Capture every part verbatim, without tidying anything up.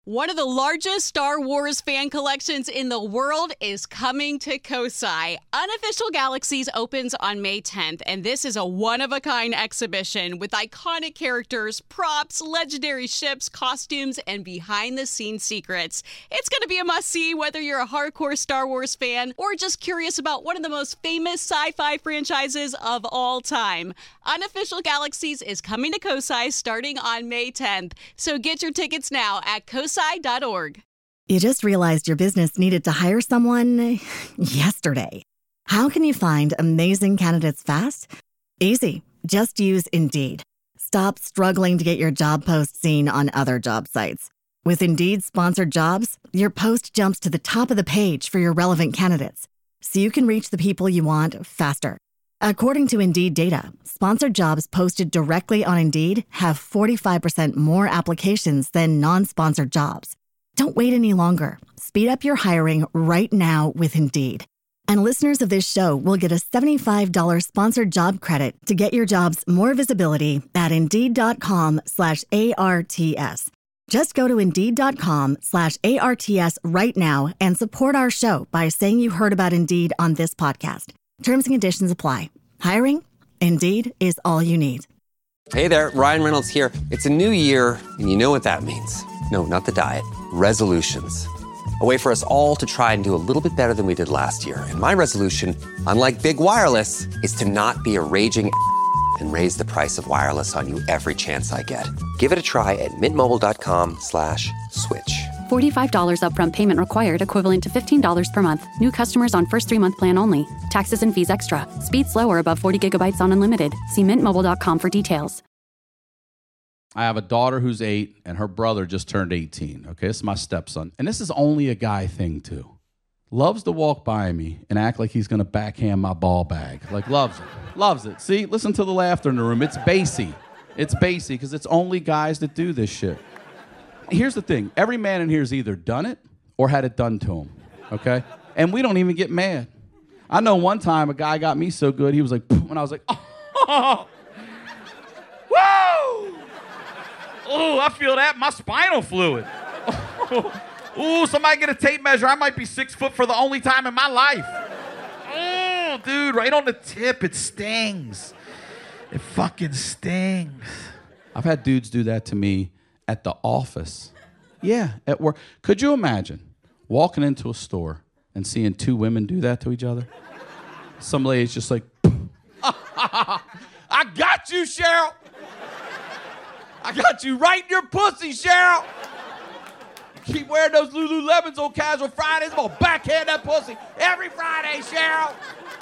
One of the largest Star Wars fan collections in the world is coming to Kosai. Unofficial Galaxies opens on May tenth, and this is a one-of-a-kind exhibition with iconic characters, props, legendary ships, costumes, and behind-the-scenes secrets. It's going to be a must-see whether you're a hardcore Star Wars fan or just curious about one of the most famous sci-fi franchises of all time. Unofficial Galaxies is coming to Kosai starting on May tenth, so get your tickets now at kosai dot org. You just realized your business needed to hire someone yesterday. How can you find amazing candidates fast? Easy. Just use Indeed. Stop struggling to get your job post seen on other job sites. With Indeed sponsored jobs, your post jumps to the top of the page for your relevant candidates, so you can reach the people you want faster. According to Indeed data, sponsored jobs posted directly on Indeed have forty-five percent more applications than non-sponsored jobs. Don't wait any longer. Speed up your hiring right now with Indeed. And listeners of this show will get a seventy-five dollars sponsored job credit to get your jobs more visibility at Indeed.com slash ARTS. Just go to Indeed.com slash ARTS right now and support our show by saying you heard about Indeed on this podcast. Terms and conditions apply. Hiring? Indeed is all you need. Hey there, Ryan Reynolds here. It's a new year, and you know what that means. No, not the diet. Resolutions. A way for us all to try and do a little bit better than we did last year. And my resolution, unlike Big Wireless, is to not be a raging and raise the price of wireless on you every chance I get. Give it a try at mintmobile.com slash switch. forty-five dollars upfront payment required, equivalent to fifteen dollars per month. New customers on first three-month plan only. Taxes and fees extra. Speed slower above forty gigabytes on unlimited. See mint mobile dot com for details. I have a daughter who's eight, and her brother just turned eighteen. Okay, this is my stepson. And this is only a guy thing, too. Loves to walk by me and act like he's going to backhand my ball bag. Like, loves it. Loves it. See, listen to the laughter in the room. It's bassy. It's bassy because it's only guys that do this shit. Here's the thing. Every man in here has either done it or had it done to him, okay? And we don't even get mad. I know one time a guy got me so good, he was like, and I was like, oh, woo! Oh, I feel that in my spinal fluid. Ooh, somebody get a tape measure. I might be six foot for the only time in my life. Oh, dude, right on the tip. It stings. It fucking stings. I've had dudes do that to me at the office. Yeah, at work. Could you imagine walking into a store and seeing two women do that to each other? Some lady's just like, I got you, Cheryl. I got you right in your pussy, Cheryl. Keep wearing those Lululemons on casual Fridays. I'm gonna backhand that pussy every Friday, Cheryl.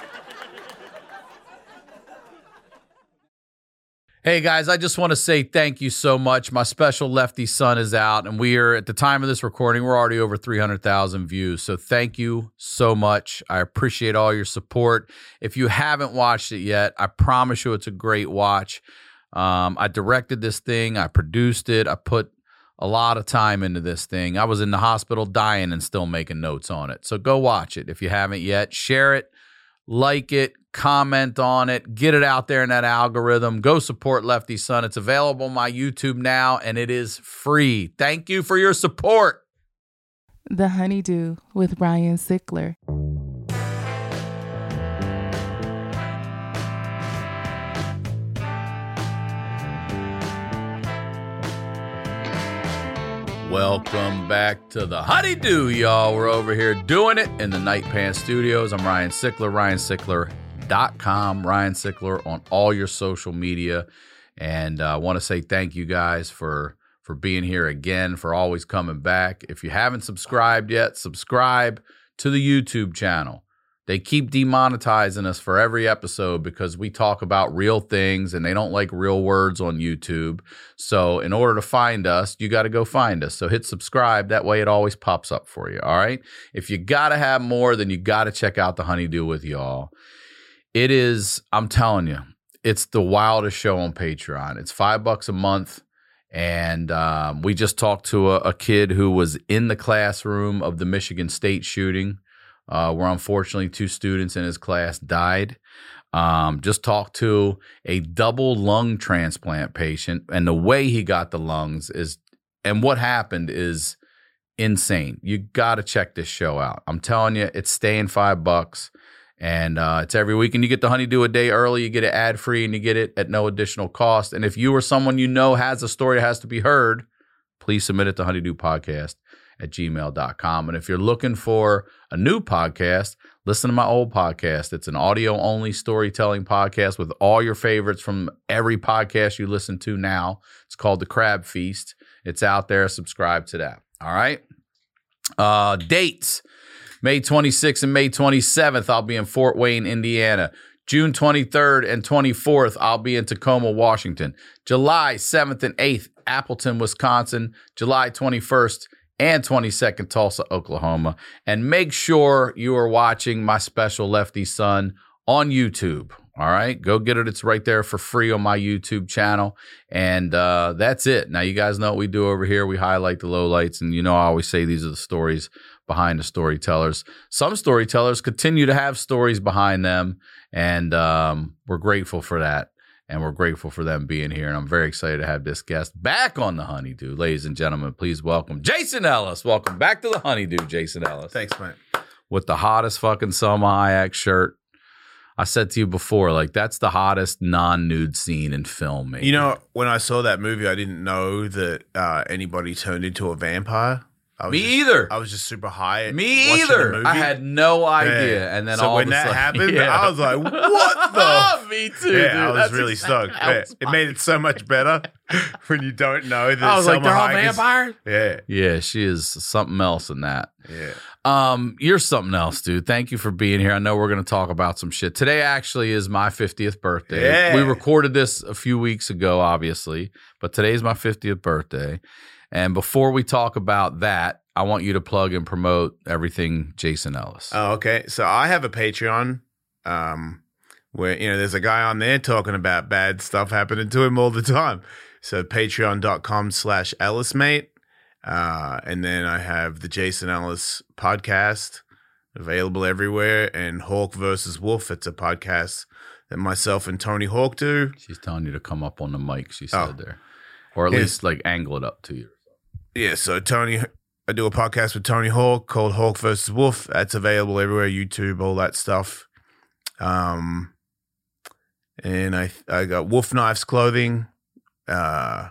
Hey guys, I just want to say thank you so much. My special Lefty Son is out, and we are, at the time of this recording, we're already over three hundred thousand views. So thank you so much. I appreciate all your support. If you haven't watched it yet, I promise you it's a great watch. Um, I directed this thing. I produced it. I put a lot of time into this thing. I was in the hospital dying and still making notes on it. So go watch it if you haven't yet. Share it, like it, comment on it, get it out there in that algorithm. Go support Lefty Son. It's available on my YouTube now, and it is free. Thank you for your support. The Honeydew with Ryan Sickler. Welcome back to the Honeydew, y'all. We're over here doing it in the Night Pants Studios. I'm Ryan Sickler, ryan sickler dot com, Ryan Sickler on all your social media. And I uh, want to say thank you guys for, for being here again, for always coming back. If you haven't subscribed yet, subscribe to the YouTube channel. They keep demonetizing us for every episode because we talk about real things and they don't like real words on YouTube. So in order to find us, you got to go find us. So hit subscribe. That way it always pops up for you. All right. If you got to have more, then you got to check out the Honeydew with y'all. It is, I'm telling you, it's the wildest show on Patreon. It's five bucks a month. And um, we just talked to a, a kid who was in the classroom of the Michigan State shooting. Uh, where unfortunately two students in his class died. Um, just talked to a double lung transplant patient, and the way he got the lungs is, and what happened is insane. You got to check this show out. I'm telling you, it's staying five bucks. And uh, it's every week. And you get the Honeydew a day early. You get it ad-free, and you get it at no additional cost. And if you or someone you know has a story that has to be heard, please submit it to honeydewpodcast at gmail dot com. And if you're looking for a new podcast, listen to my old podcast. It's an audio-only storytelling podcast with all your favorites from every podcast you listen to now. It's called The Crab Feast. It's out there. Subscribe to that. All right? Uh, dates. May twenty-sixth and May twenty-seventh, I'll be in Fort Wayne, Indiana. June twenty-third and twenty-fourth, I'll be in Tacoma, Washington. July seventh and eighth, Appleton, Wisconsin. July twenty-first and twenty-second, Tulsa, Oklahoma. And make sure you are watching my special Lefty Son on YouTube. All right, go get it. It's right there for free on my YouTube channel. And uh, that's it. Now, you guys know what we do over here. We highlight the lowlights. And you know I always say these are the stories behind the storytellers. Some storytellers continue to have stories behind them, and um, we're grateful for that, and we're grateful for them being here, and I'm very excited to have this guest back on the Honeydew. Ladies and gentlemen, please welcome Jason Ellis. Welcome back to the Honeydew, Jason Ellis. Thanks, man. With the hottest fucking Selma Hayek shirt. I said to you before, like, that's the hottest non-nude scene in film, maybe. You know, when I saw that movie, I didn't know that uh, anybody turned into a vampire. I was Me just, either. I was just super high. Me either. I had no idea. Yeah. And then so all when of a that sudden, happened, yeah. I was like, what the? Me too, yeah, dude. I was That's really exactly stoked. Yeah. It made it so much better when you don't know that I was Selma like, they're all Hayek is- vampires? Yeah. Yeah, she is something else in that. Yeah. Um, you're something else, dude. Thank you for being here. I know we're going to talk about some shit. Today actually is my fiftieth birthday. Yeah. We recorded this a few weeks ago, obviously, but today's my fiftieth birthday. And before we talk about that, I want you to plug and promote everything Jason Ellis. Oh, okay. So I have a Patreon um, where, you know, there's a guy on there talking about bad stuff happening to him all the time. So patreon.com slash Ellismate. Uh, and then I have the Jason Ellis podcast available everywhere, and Hawk versus Wolf. It's a podcast that myself and Tony Hawk do. She's telling you to come up on the mic, she said Oh. there. Or at Yeah. least like angle it up to you. Yeah, so Tony, I do a podcast with Tony Hawk called Hawk versus Wolf. That's available everywhere, YouTube, all that stuff. Um, and I I got Wolf Knives Clothing. Uh,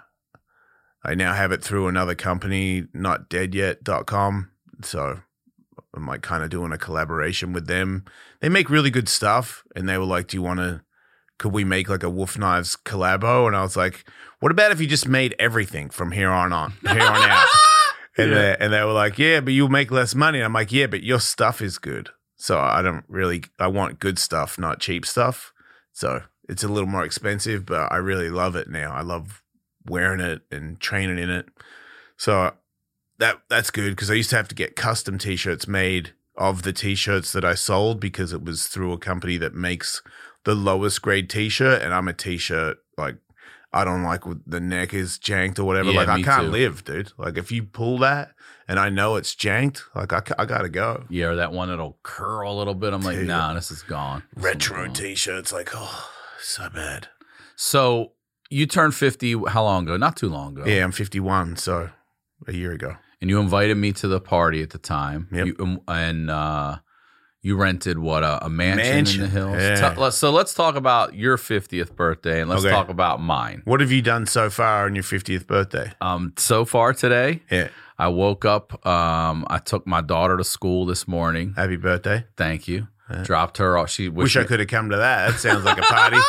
I now have it through another company, not dead yet dot com. So I'm like kind of doing a collaboration with them. They make really good stuff, and they were like, "Do you want to? Could we make like a Wolf Knives collabo?" And I was like, "What about if you just made everything from here on on here on out?" And, Yeah. they, and they were like, "Yeah, but you'll make less money." And I'm like, "Yeah, but your stuff is good. So I don't really, I want good stuff, not cheap stuff. So it's a little more expensive, but I really love it now. I love wearing it and training in it. So that that's good, because I used to have to get custom T-shirts made of the T-shirts that I sold, because it was through a company that makes the lowest grade T-shirt, and I'm a T-shirt, like, I don't like when the neck is janked or whatever. Yeah, like, I me can't too. live, dude. Like, if you pull that and I know it's janked, like, I, ca- I gotta go. Yeah, or that one that'll curl a little bit. I'm like, Dude. nah, this is gone. This Retro one's gone. T-shirts, like, oh, so bad. So you turned fifty how long ago? Not too long ago. Yeah, I'm fifty-one, so a year ago. And you invited me to the party at the time. Yep. You, um, and uh, you rented what, a, a mansion, Mansion, in the hills? yeah. Tell- let's- so let's talk about your fiftieth birthday, and let's Okay. talk about mine. What have you done so far on your fiftieth birthday? Um, so far today, Yeah. I woke up. Um, I took my daughter to school this morning. Happy birthday. Thank you. Dropped her off. She Wish wished I me- could have come to that. That sounds like a party.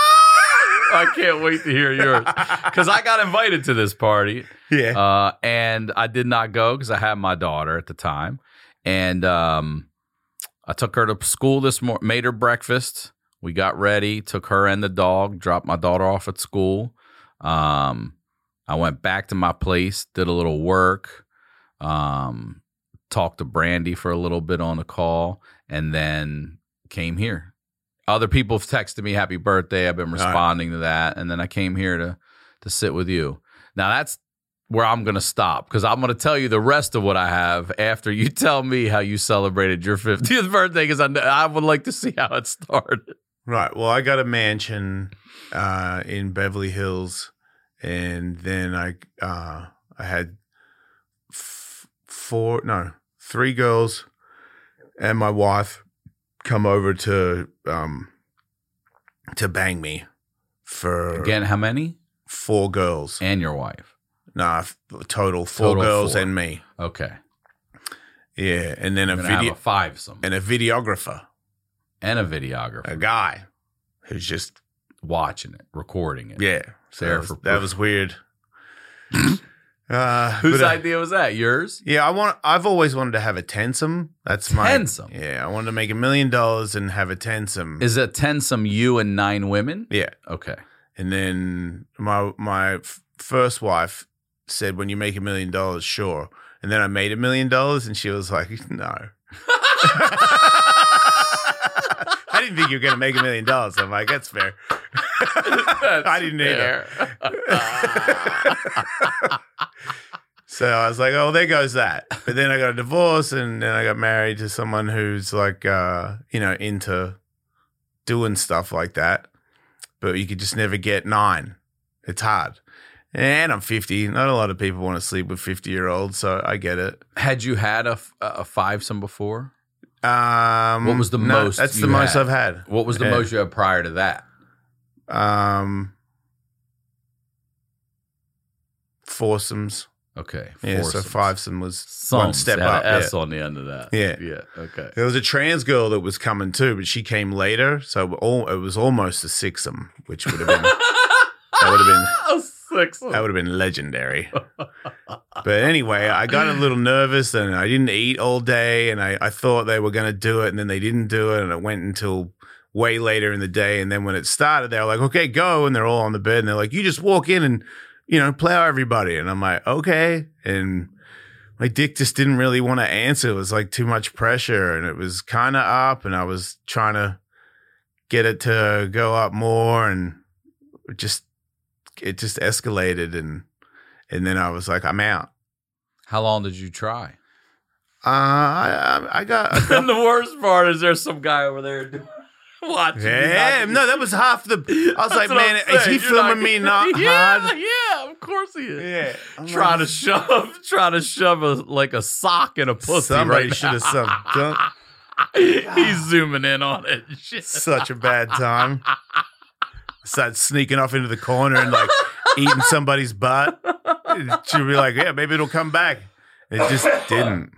I can't wait to hear yours, because I got invited to this party. Yeah. Uh, and I did not go because I had my daughter at the time. And um, I took her to school this morning, made her breakfast. We got ready, took her and the dog, dropped my daughter off at school. Um, I went back to my place, did a little work, um, talked to Brandy for a little bit on the call, and then came here. Other people have texted me happy birthday. I've been right. responding to that. And then I came here to to sit with you. Now that's where I'm going to stop, because I'm going to tell you the rest of what I have after you tell me how you celebrated your fiftieth birthday, because I, I would like to see how it started. Right. Well, I got a mansion uh, in Beverly Hills, and then I uh, I had f- four, no, three girls and my wife come over to um to bang me for Again, how many? four girls. And your wife. Nah, f- total four Total girls four. and me. Okay. Yeah, and then a You're gonna video have a five-some. and a videographer, And a videographer. a guy who's just Watching it, recording it. yeah. So There that, was, for that proof. was weird. uh, Whose but, uh, idea was that? Yours? Yeah, I want. I've always wanted to have a tensum. That's my Tensum? Yeah, I wanted to make a million dollars and have a tensum. Is it ten some you and nine women? Yeah, Okay. and then my my f- first wife said, "When you make a million dollars, sure." And then I made a million dollars, and she was like, "No." I didn't think you were going to make a million dollars. I'm like, that's fair. I didn't either. So I was like, oh, there goes that. But then I got a divorce, and then I got married to someone who's like, uh, you know, into doing stuff like that. But you could just never get nine. It's hard. And I'm fifty. Not a lot of people want to sleep with fifty-year-olds, so I get it. Had you had a, f- a five-some before? Um, What was the no, most That's you the most had? I've had. What was the Yeah. most you had prior to that? Um, foursomes. Okay. Yeah, so foursomes. fivesome was Some one step had up. an S yeah. on the end of that. Yeah. Yeah. Okay. There was a trans girl that was coming too, but she came later, so all, it was almost a sixsome, which would have been that would have been Oh, six. that would have been legendary. But anyway, I got a little nervous and I didn't eat all day, and I, I thought they were going to do it, and then they didn't do it, and it went until way later in the day. And then when it started, they were like, "Okay, go," and they're all on the bed, and they're like, "You just walk in and you know plow everybody," and I'm like, "Okay," and my dick just didn't really want to answer. It was like too much pressure, and it was kind of up, and I was trying to get it to go up more, and it just it just escalated, and and then I was like, I'm out. How long did you try? Uh, I I, I got. A And the worst part is there's some guy over there doing- watching. you yeah, not- no, that was half the. I was like, That's what man, I'm is he saying. You're filming not- me not yeah, hard? Yeah, of course he is. Yeah, I'm Trying like, to shove, trying to shove a like a sock in a pussy. Somebody right should have now. some. Done, He's zooming in on it. Shit. such a bad time. Started sneaking off into the corner and like eating somebody's butt. She'd be like, yeah, maybe it'll come back. It just didn't.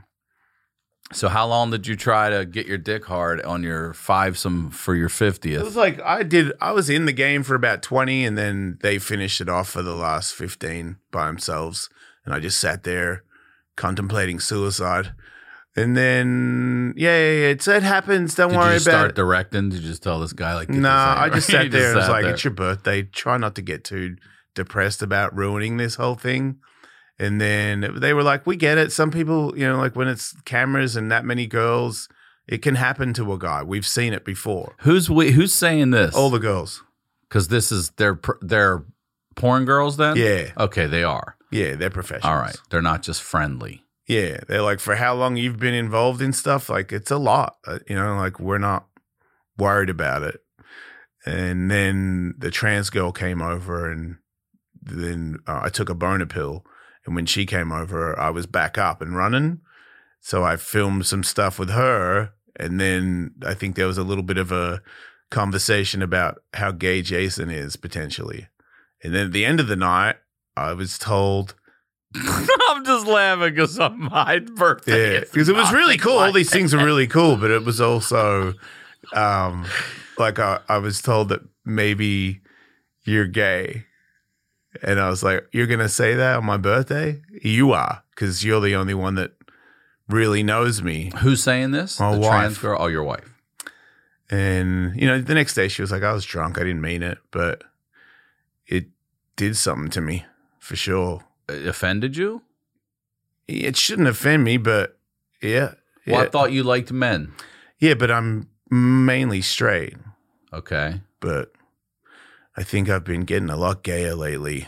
So how long did you try to get your dick hard on your fivesome for your It fiftieth? was like I did. I was in the game for about twenty, and then they finished it off for the last fifteen by themselves, and I just sat there contemplating suicide. And then, yeah, yeah, yeah it's, it happens. Don't Did worry you about start it. directing? Did you just tell this guy like? get this Nah, out I of just here? sat You there and was sat like, there. it's your birthday. Try not to get too depressed about ruining this whole thing. And then they were like, we get it. Some people, you know, like when it's cameras and that many girls, it can happen to a guy. We've seen it before. Who's we, who's saying this? All the girls. Because this is they're pr- they're porn girls then. Yeah. Okay, they are. Yeah, they're professionals. All right, they're not just friendly. Yeah, they're like, for how long you've been involved in stuff, like it's a lot. Uh, you know, like we're not worried about it. And then the trans girl came over, and then uh, I took a boner pill. And when she came over, I was back up and running. So I filmed some stuff with her. And then I think there was a little bit of a conversation about how gay Jason is potentially. And then at the end of the night, I was told. I'm just laughing because on my birthday. Yeah, because it was really cool. All these things are really cool, but it was also um, like I, I was told that maybe you're gay. And I was like, you're going to say that on my birthday? You are, because you're the only one that really knows me. Who's saying this? My the wife. trans girl? Oh, your wife. And, you know, the next day she was like, I was drunk. I didn't mean it, but it did something to me for sure. It offended you? It shouldn't offend me, but yeah. yeah. Well, I thought you liked men. Yeah, but I'm mainly straight. Okay. But I think I've been getting a lot gayer lately.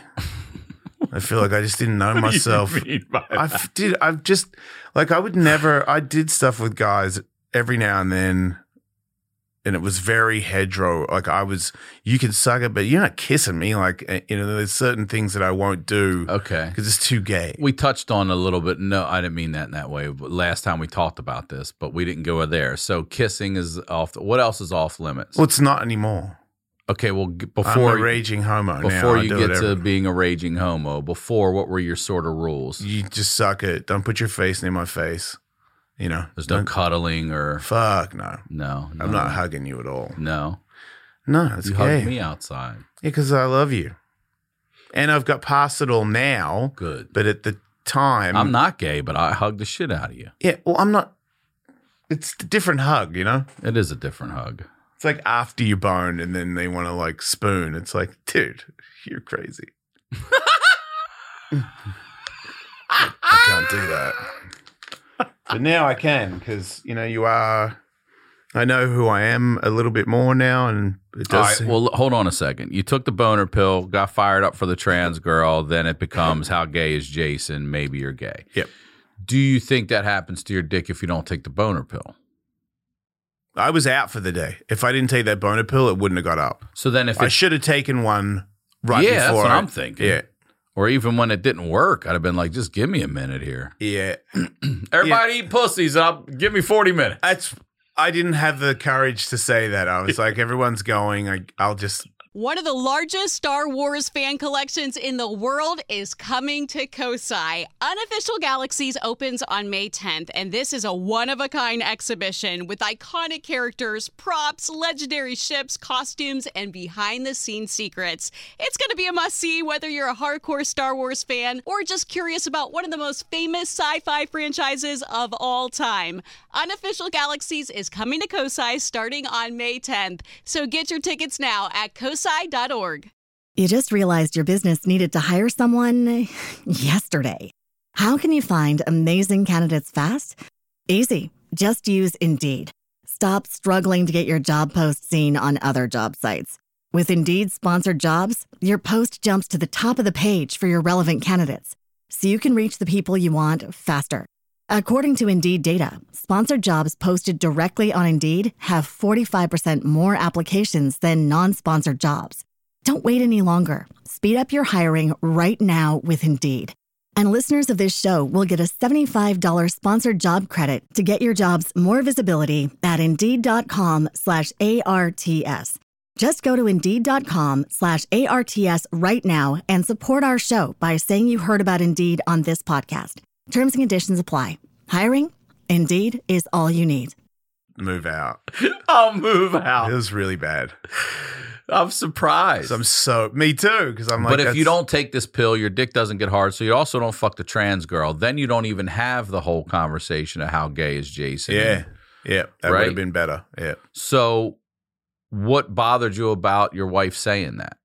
I feel like I just didn't know myself. What do you mean by I that? did. I've just like I would never. I did stuff with guys every now and then, and it was very hetero. Like I was, you can suck it, but you're not kissing me. Like, you know, there's certain things that I won't do. Okay. Because it's too gay. We touched on a little bit. No, I didn't mean that in that way. But last time we talked about this, but we didn't go there. So kissing is off. What else is off limits? Well, it's not anymore. Okay, well, g- before I'm a raging homo now. Before I you do get whatever. to being a raging homo, before what were your sort of rules? You just suck it. Don't put your face near my face. You know, There's no don't- cuddling or Fuck no. no. I'm no, not hugging you at all. No, No, it's you gay. hugged me outside. Yeah, because I love you, and I've got past it all now. Good. But at the time, I'm not gay, but I hug the shit out of you. Yeah, well, I'm not. It's a different hug, you know. It is a different hug. It's like after you bone, and then they want to like spoon. It's like, dude, you're crazy. I can't do that. But now I can because you know you are. I know who I am a little bit more now, and it All does. right, seem- well, hold on a second. You took the boner pill, got fired up for the trans girl, then it becomes how gay is Jason? Maybe you're gay. Yep. Do you think that happens to your dick if you don't take the boner pill? I was out for the day. If I didn't take that boner pill, it wouldn't have got up. So then if I it, should have taken one right yeah, before. that's what I- I'm thinking. Yeah, Or even when it didn't work, I'd have been like, just give me a minute here. yeah. Everybody eat pussies up. Give me forty minutes. That's. I didn't have the courage to say that. I was like, everyone's going. I, I'll just. One of the largest Star Wars fan collections in the world is coming to Kosai. Unofficial Galaxies opens on May tenth, and this is a one-of-a-kind exhibition with iconic characters, props, legendary ships, costumes, and behind-the-scenes secrets. It's going to be a must-see whether you're a hardcore Star Wars fan or just curious about one of the most famous sci-fi franchises of all time. Unofficial Galaxies is coming to Kosai starting on May tenth, so get your tickets now at kosai dot org. You just realized your business needed to hire someone yesterday. How can you find amazing candidates fast? Easy. Just use Indeed. Stop struggling to get your job post seen on other job sites. With Indeed sponsored jobs, your post jumps to the top of the page for your relevant candidates, so you can reach the people you want faster. According to Indeed data, sponsored jobs posted directly on Indeed have forty-five percent more applications than non-sponsored jobs. Don't wait any longer. Speed up your hiring right now with Indeed. And listeners of this show will get a seventy-five dollars sponsored job credit to get your jobs more visibility at Indeed.com slash ARTS. Just go to Indeed.com slash ARTS right now and support our show by saying you heard about Indeed on this podcast. Terms and conditions apply. Hiring? Indeed is all you need. Move out. I'll move out. It was really bad. I'm surprised. So I'm so me too because I'm like. but if that's- you don't take this pill, your dick doesn't get hard. So you also don't fuck the trans girl. Then you don't even have the whole conversation of how gay is Jason. yeah, yeah, that Right? would have been better. Yeah, So what bothered you about your wife saying that?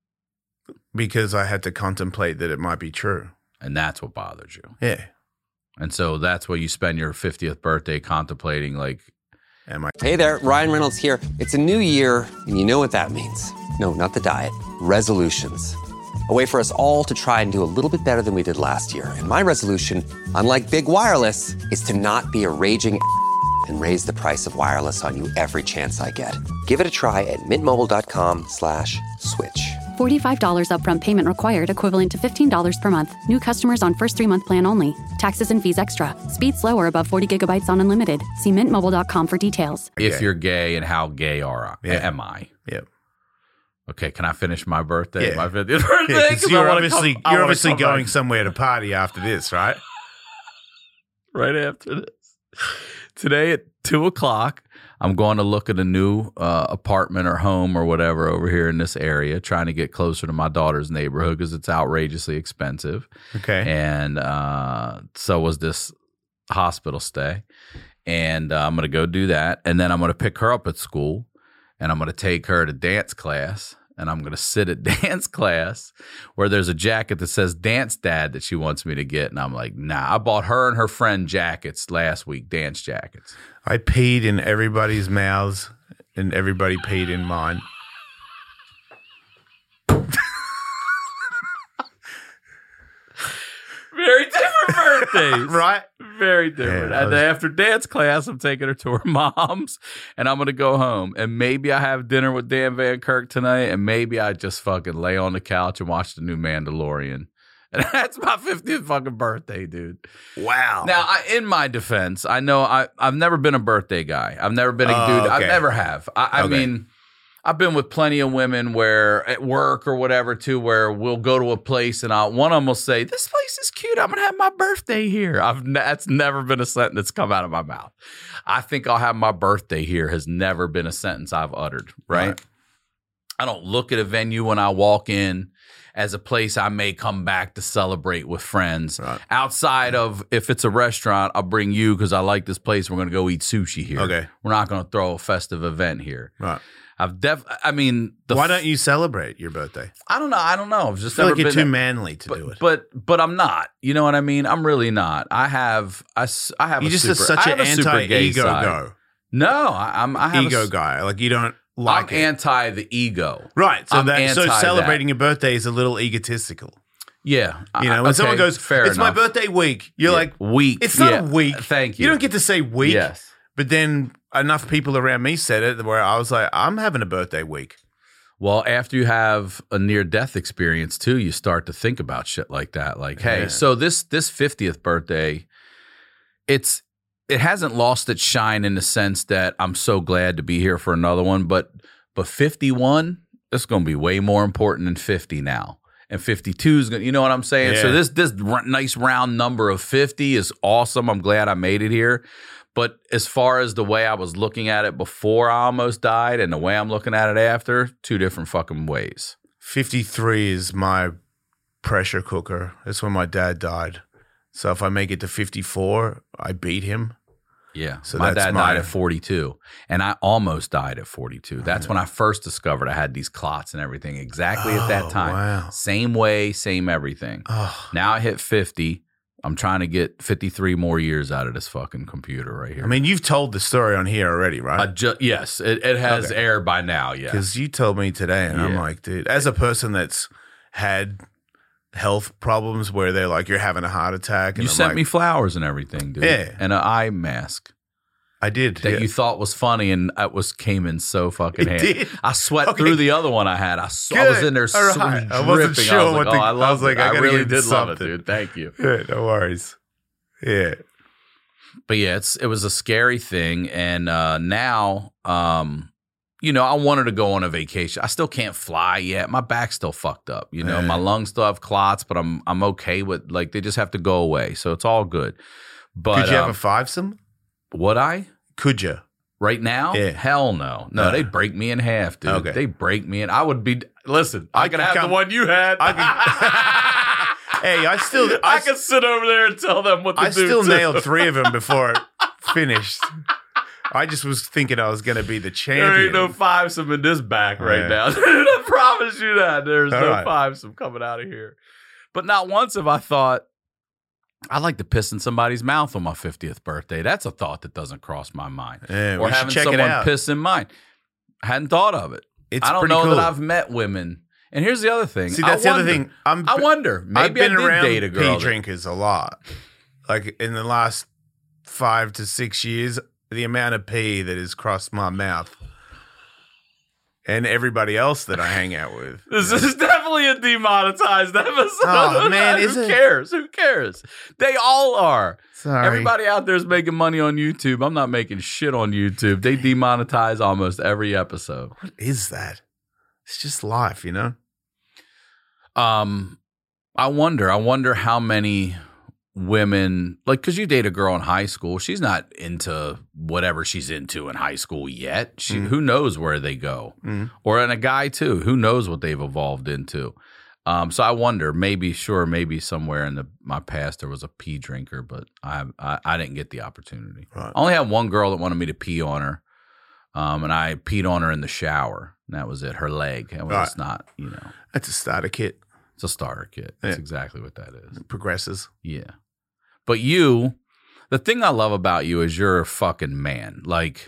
because I had to contemplate that it might be true. And that's what bothered you. Yeah, And so that's where you spend your fiftieth birthday contemplating, like, am I? Hey there, Ryan Reynolds here. It's a new year, and you know what that means. No, not the diet. Resolutions. A way for us all to try and do a little bit better than we did last year. And my resolution, unlike Big Wireless, is to not be a raging and raise the price of wireless on you every chance I get. Give it a try at mintmobile.com slash switch. forty-five dollars upfront payment required, equivalent to fifteen dollars per month. New customers on first three-month plan only. Taxes and fees extra. Speed slower above forty gigabytes on unlimited. See mint mobile dot com for details. if Okay. you're gay and how gay are I? Yeah. am I? Yeah, Okay, can I finish my birthday? Yeah. My fiftieth birthday? yeah. 'Cause Because I you're wanna obviously come- I you're wanna obviously come going back somewhere to party after this, right? right after this. Today at two o'clock, I'm going to look at a new uh, apartment or home or whatever over here in this area, trying to get closer to my daughter's neighborhood because it's outrageously expensive. Okay. And uh, so was this hospital stay. And uh, I'm going to go do that. And then I'm going to pick her up at school and I'm going to take her to dance class. And I'm going to sit at dance class where there's a jacket that says Dance Dad that she wants me to get. And I'm like, nah, I bought her and her friend jackets last week, dance jackets. I peed in everybody's mouths, and everybody peed in mine. Very different birthdays. Right? Very different. Yeah, and was... then after dance class, I'm taking her to her mom's, and I'm going to go home. And maybe I have dinner with Dan Van Kirk tonight, and maybe I just fucking lay on the couch and watch the new Mandalorian. And that's my fiftieth fucking birthday, dude. Wow. Now, I, in my defense, I know I, I've never been a birthday guy. I've never been a Oh, dude. okay. I never have. I, I Okay. mean, I've been with plenty of women where at work or whatever, too, where we'll go to a place and I'll, one of them will say, this place is cute. I'm going to have my birthday here. I've ne- That's never been a sentence that's come out of my mouth. I think I'll have my birthday here has never been a sentence I've uttered, right? Right. I don't look at a venue when I walk in as a place I may come back to celebrate with friends. Right. Outside of, if it's a restaurant, I'll bring you because I like this place. We're going to go eat sushi here. Okay. We're not going to throw a festive event here. Right. I've def. I mean, the Why f- don't you celebrate your birthday? I don't know. I don't know. I've I just feel never like you're been too manly to but, do it. But but I'm not. You know what I mean? I'm really not. I have I, s- I have You're a just super, a, such I an have a super gay anti-ego side. go. No, I, I'm I have Ego a, s- guy. Like you don't like I'm it. anti the ego. Right. So I'm that so anti celebrating that. your birthday is a little egotistical. Yeah, You know, I- when okay, someone goes, fair "It's my enough. birthday week," you're Yeah. like, week. "It's not Yeah. a week." Thank you. You don't get to say week. Yes. But then enough people around me said it where I was like, "I'm having a birthday week." Well, after you have a near-death experience too, you start to think about shit like that. Like, hey, Yeah. so this this fiftieth birthday, it's it hasn't lost its shine in the sense that I'm so glad to be here for another one, but but fifty-one, it's going to be way more important than fifty now. And fifty-two is going to, you know what I'm saying? So Yeah. this this r- nice round number of fifty is awesome. I'm glad I made it here. But as far as the way I was looking at it before I almost died and the way I'm looking at it after, two different fucking ways. fifty-three is my pressure cooker. That's when my dad died. So if I make it to fifty-four, I beat him. Yeah. So my that's dad my- died at forty-two, and I almost died at forty-two. That's when I first discovered I had these clots and everything exactly at that Oh, time. wow. Same way, same everything. Oh, Now I hit fifty. I'm trying to get fifty-three more years out of this fucking computer right here. I mean, you've told the story on here already, I right? ju- yes, it, it has Okay. aired by now. Yeah. Because you told me today, and I'm Yeah. like, dude, as a person that's had health problems where they're like, you're having a heart attack. And You I'm sent like, me flowers and everything, dude. Yeah. And an eye mask I did. that yeah. you thought was funny, and it was came in so fucking It handy. did. I sweat Okay. through the other one I had. I, s- I was Good. in there so All right. dripping. I wasn't sure I was what like, the- oh, I I love was like, it. I I, gotta really give him did love it, something. dude. Thank you. Yeah, no worries. Yeah. But yeah, it's it was a scary thing, and uh, now, um, you know, I wanted to go on a vacation. I still can't fly yet. My back's still fucked up. You know, Yeah. my lungs still have clots, but I'm I'm okay with like they just have to go away, so it's all good. But Could you um, have a fivesome? would I? Could you? Right now? Yeah. Hell no. No, Uh, they'd break me in half, dude. Okay. They break me in. I would be listen, I, I could could have come- the one you had. I Hey, I still, I, I could sit over there and tell them what to I do. still too. nailed three of them before it finished. I just was thinking I was going to be the champion. There ain't no fivesome in this back right Yeah. now. Dude, I promise you that. There's All no right. fivesome coming out of here. But not once have I thought, I'd like to piss in somebody's mouth on my fiftieth birthday. That's a thought that doesn't cross my mind. Yeah, or we should having check it someone out. piss in mine. I hadn't thought of it. It's I don't pretty know cool. that I've met women. And here's the other thing. See, I that's the other wonder- thing. I'm, I wonder. Maybe I've been I did around date a girl. pee that- drinkers a lot. Like in the last five to six years, the amount of pee that has crossed my mouth, and everybody else that I hang out with. This is definitely a demonetized episode. Oh, man, Who is it? cares? Who cares? They all are. Sorry. Everybody out there is making money on YouTube. I'm not making shit on YouTube. They demonetize almost every episode. What is that? It's just life, you know? Um, I wonder. I wonder how many women, like, because you date a girl in high school, she's not into whatever she's into in high school yet. She, Mm. who knows where they go, Mm. or in a guy too, who knows what they've evolved into. Um, so I wonder, maybe, sure, maybe somewhere in the my past there was a pee drinker, but I I, I didn't get the opportunity. Right. I only had one girl that wanted me to pee on her, um, and I peed on her in the shower. And that was it. Her leg. It was Right. not, you know, That's a starter kit. it's a starter kit. That's Yeah. exactly what that is. It progresses. Yeah. But you, the thing I love about you is you're a fucking man. Like,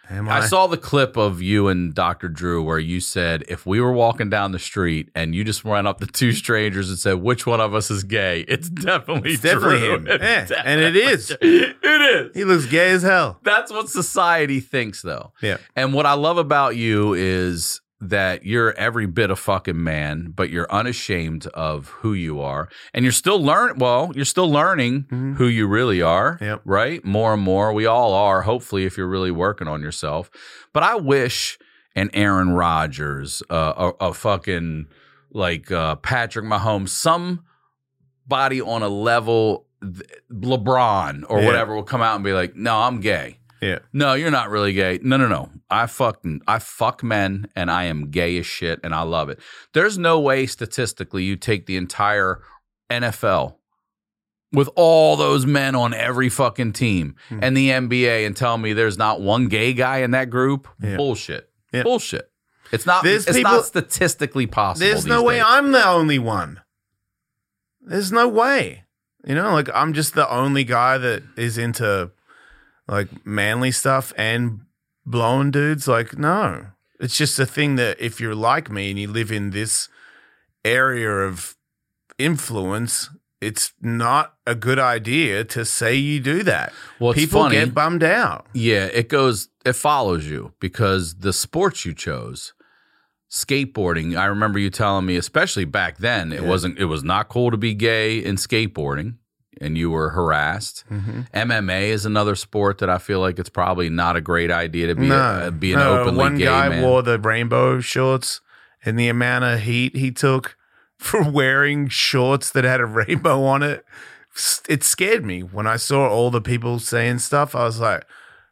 Am I I? saw the clip of you and Doctor Drew where you said if we were walking down the street and you just went up to two strangers and said, which one of us is gay? It's definitely It's definitely Drew. him. It's Yeah, definitely- and it is. It is. He looks gay as hell. That's what society thinks, though. Yeah. And what I love about you is that you're every bit a fucking man, but you're unashamed of who you are. And you're still learn well, you're still learning Mm-hmm. who you really are, Yep. right? More and more. We all are, hopefully, if you're really working on yourself. But I wish an Aaron Rodgers, uh, a, a fucking like uh, Patrick Mahomes, somebody on a level, LeBron or Yeah. whatever will come out and be like, no, I'm gay. Yeah. No, you're not really gay. No, no, no. I fucking I fuck men and I am gay as shit and I love it. There's no way statistically you take the entire N F L with all those men on every fucking team Hmm. and the N B A and tell me there's not one gay guy in that group. Yeah. Bullshit. Yeah. Bullshit. It's not There's it's people- not statistically possible. There's no these way days. I'm the only one. There's no way. You know, like I'm just the only guy that is into like manly stuff and blowing dudes. Like, no. It's just a thing that if you're like me and you live in this area of influence, it's not a good idea to say you do that. Well, it's People funny. get bummed out. Yeah, it goes, it follows you because the sports you chose, skateboarding, I remember you telling me, especially back then, it Yeah. wasn't, it was not cool to be gay in skateboarding and you were harassed. Mm-hmm. M M A is another sport that I feel like it's probably not a great idea to be, No, a, be an no, openly one gay guy man. wore the rainbow shorts, and the amount of heat he took for wearing shorts that had a rainbow on it, it scared me. When I saw all the people saying stuff, I was like,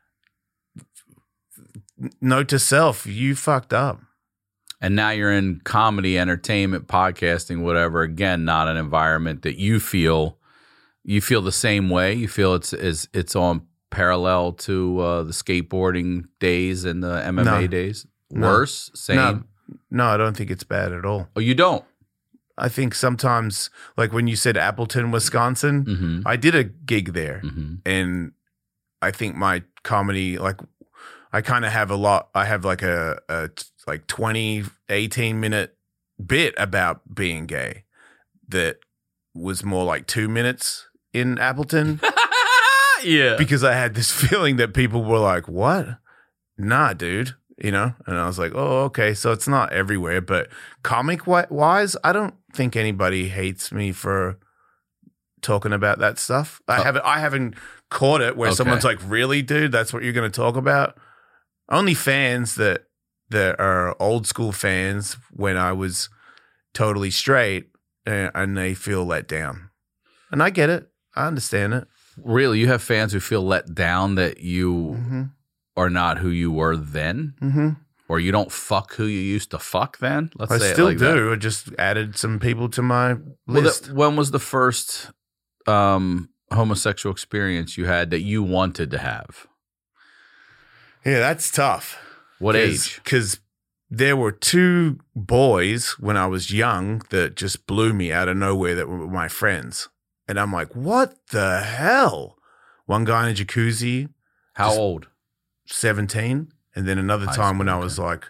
note to self, you fucked up. And now you're in comedy, entertainment, podcasting, whatever. Again, not an environment that you feel you feel the same way. You feel it's is it's on parallel to uh, the skateboarding days and the M M A No. days. No. Worse, same. No, no, I don't think it's bad at all. Oh, you don't. I think sometimes, like when you said Appleton, Wisconsin, Mm-hmm. I did a gig there. Mm-hmm. And I think my comedy, like I kind of have a lot, I have like a, a t- like twenty, eighteen minute bit about being gay that was more like two minutes in Appleton Yeah. because I had this feeling that people were like, what? Nah, dude. You know? And I was like, oh, okay. So it's not everywhere. But comic wi- wise, I don't think anybody hates me for talking about that stuff. I Oh. haven't I haven't caught it where Okay. someone's like, really, dude, that's what you're gonna talk about? Only fans that that are old school fans when I was totally straight and, and they feel let down. And I get it. I understand it. Really, you have fans who feel let down that you Mm-hmm. are not who you were then, Mm-hmm. or you don't fuck who you used to fuck then. Let's I say still it like that. do. I just added some people to my Well, list. that, when was the first um, homosexual experience you had that you wanted to have? Yeah, that's tough. What age? Because there were two boys when I was young that just blew me out of nowhere that were my friends. And I'm like, what the hell? One guy in a jacuzzi, How Just- old? seventeen. And then another High time when school, I was okay. like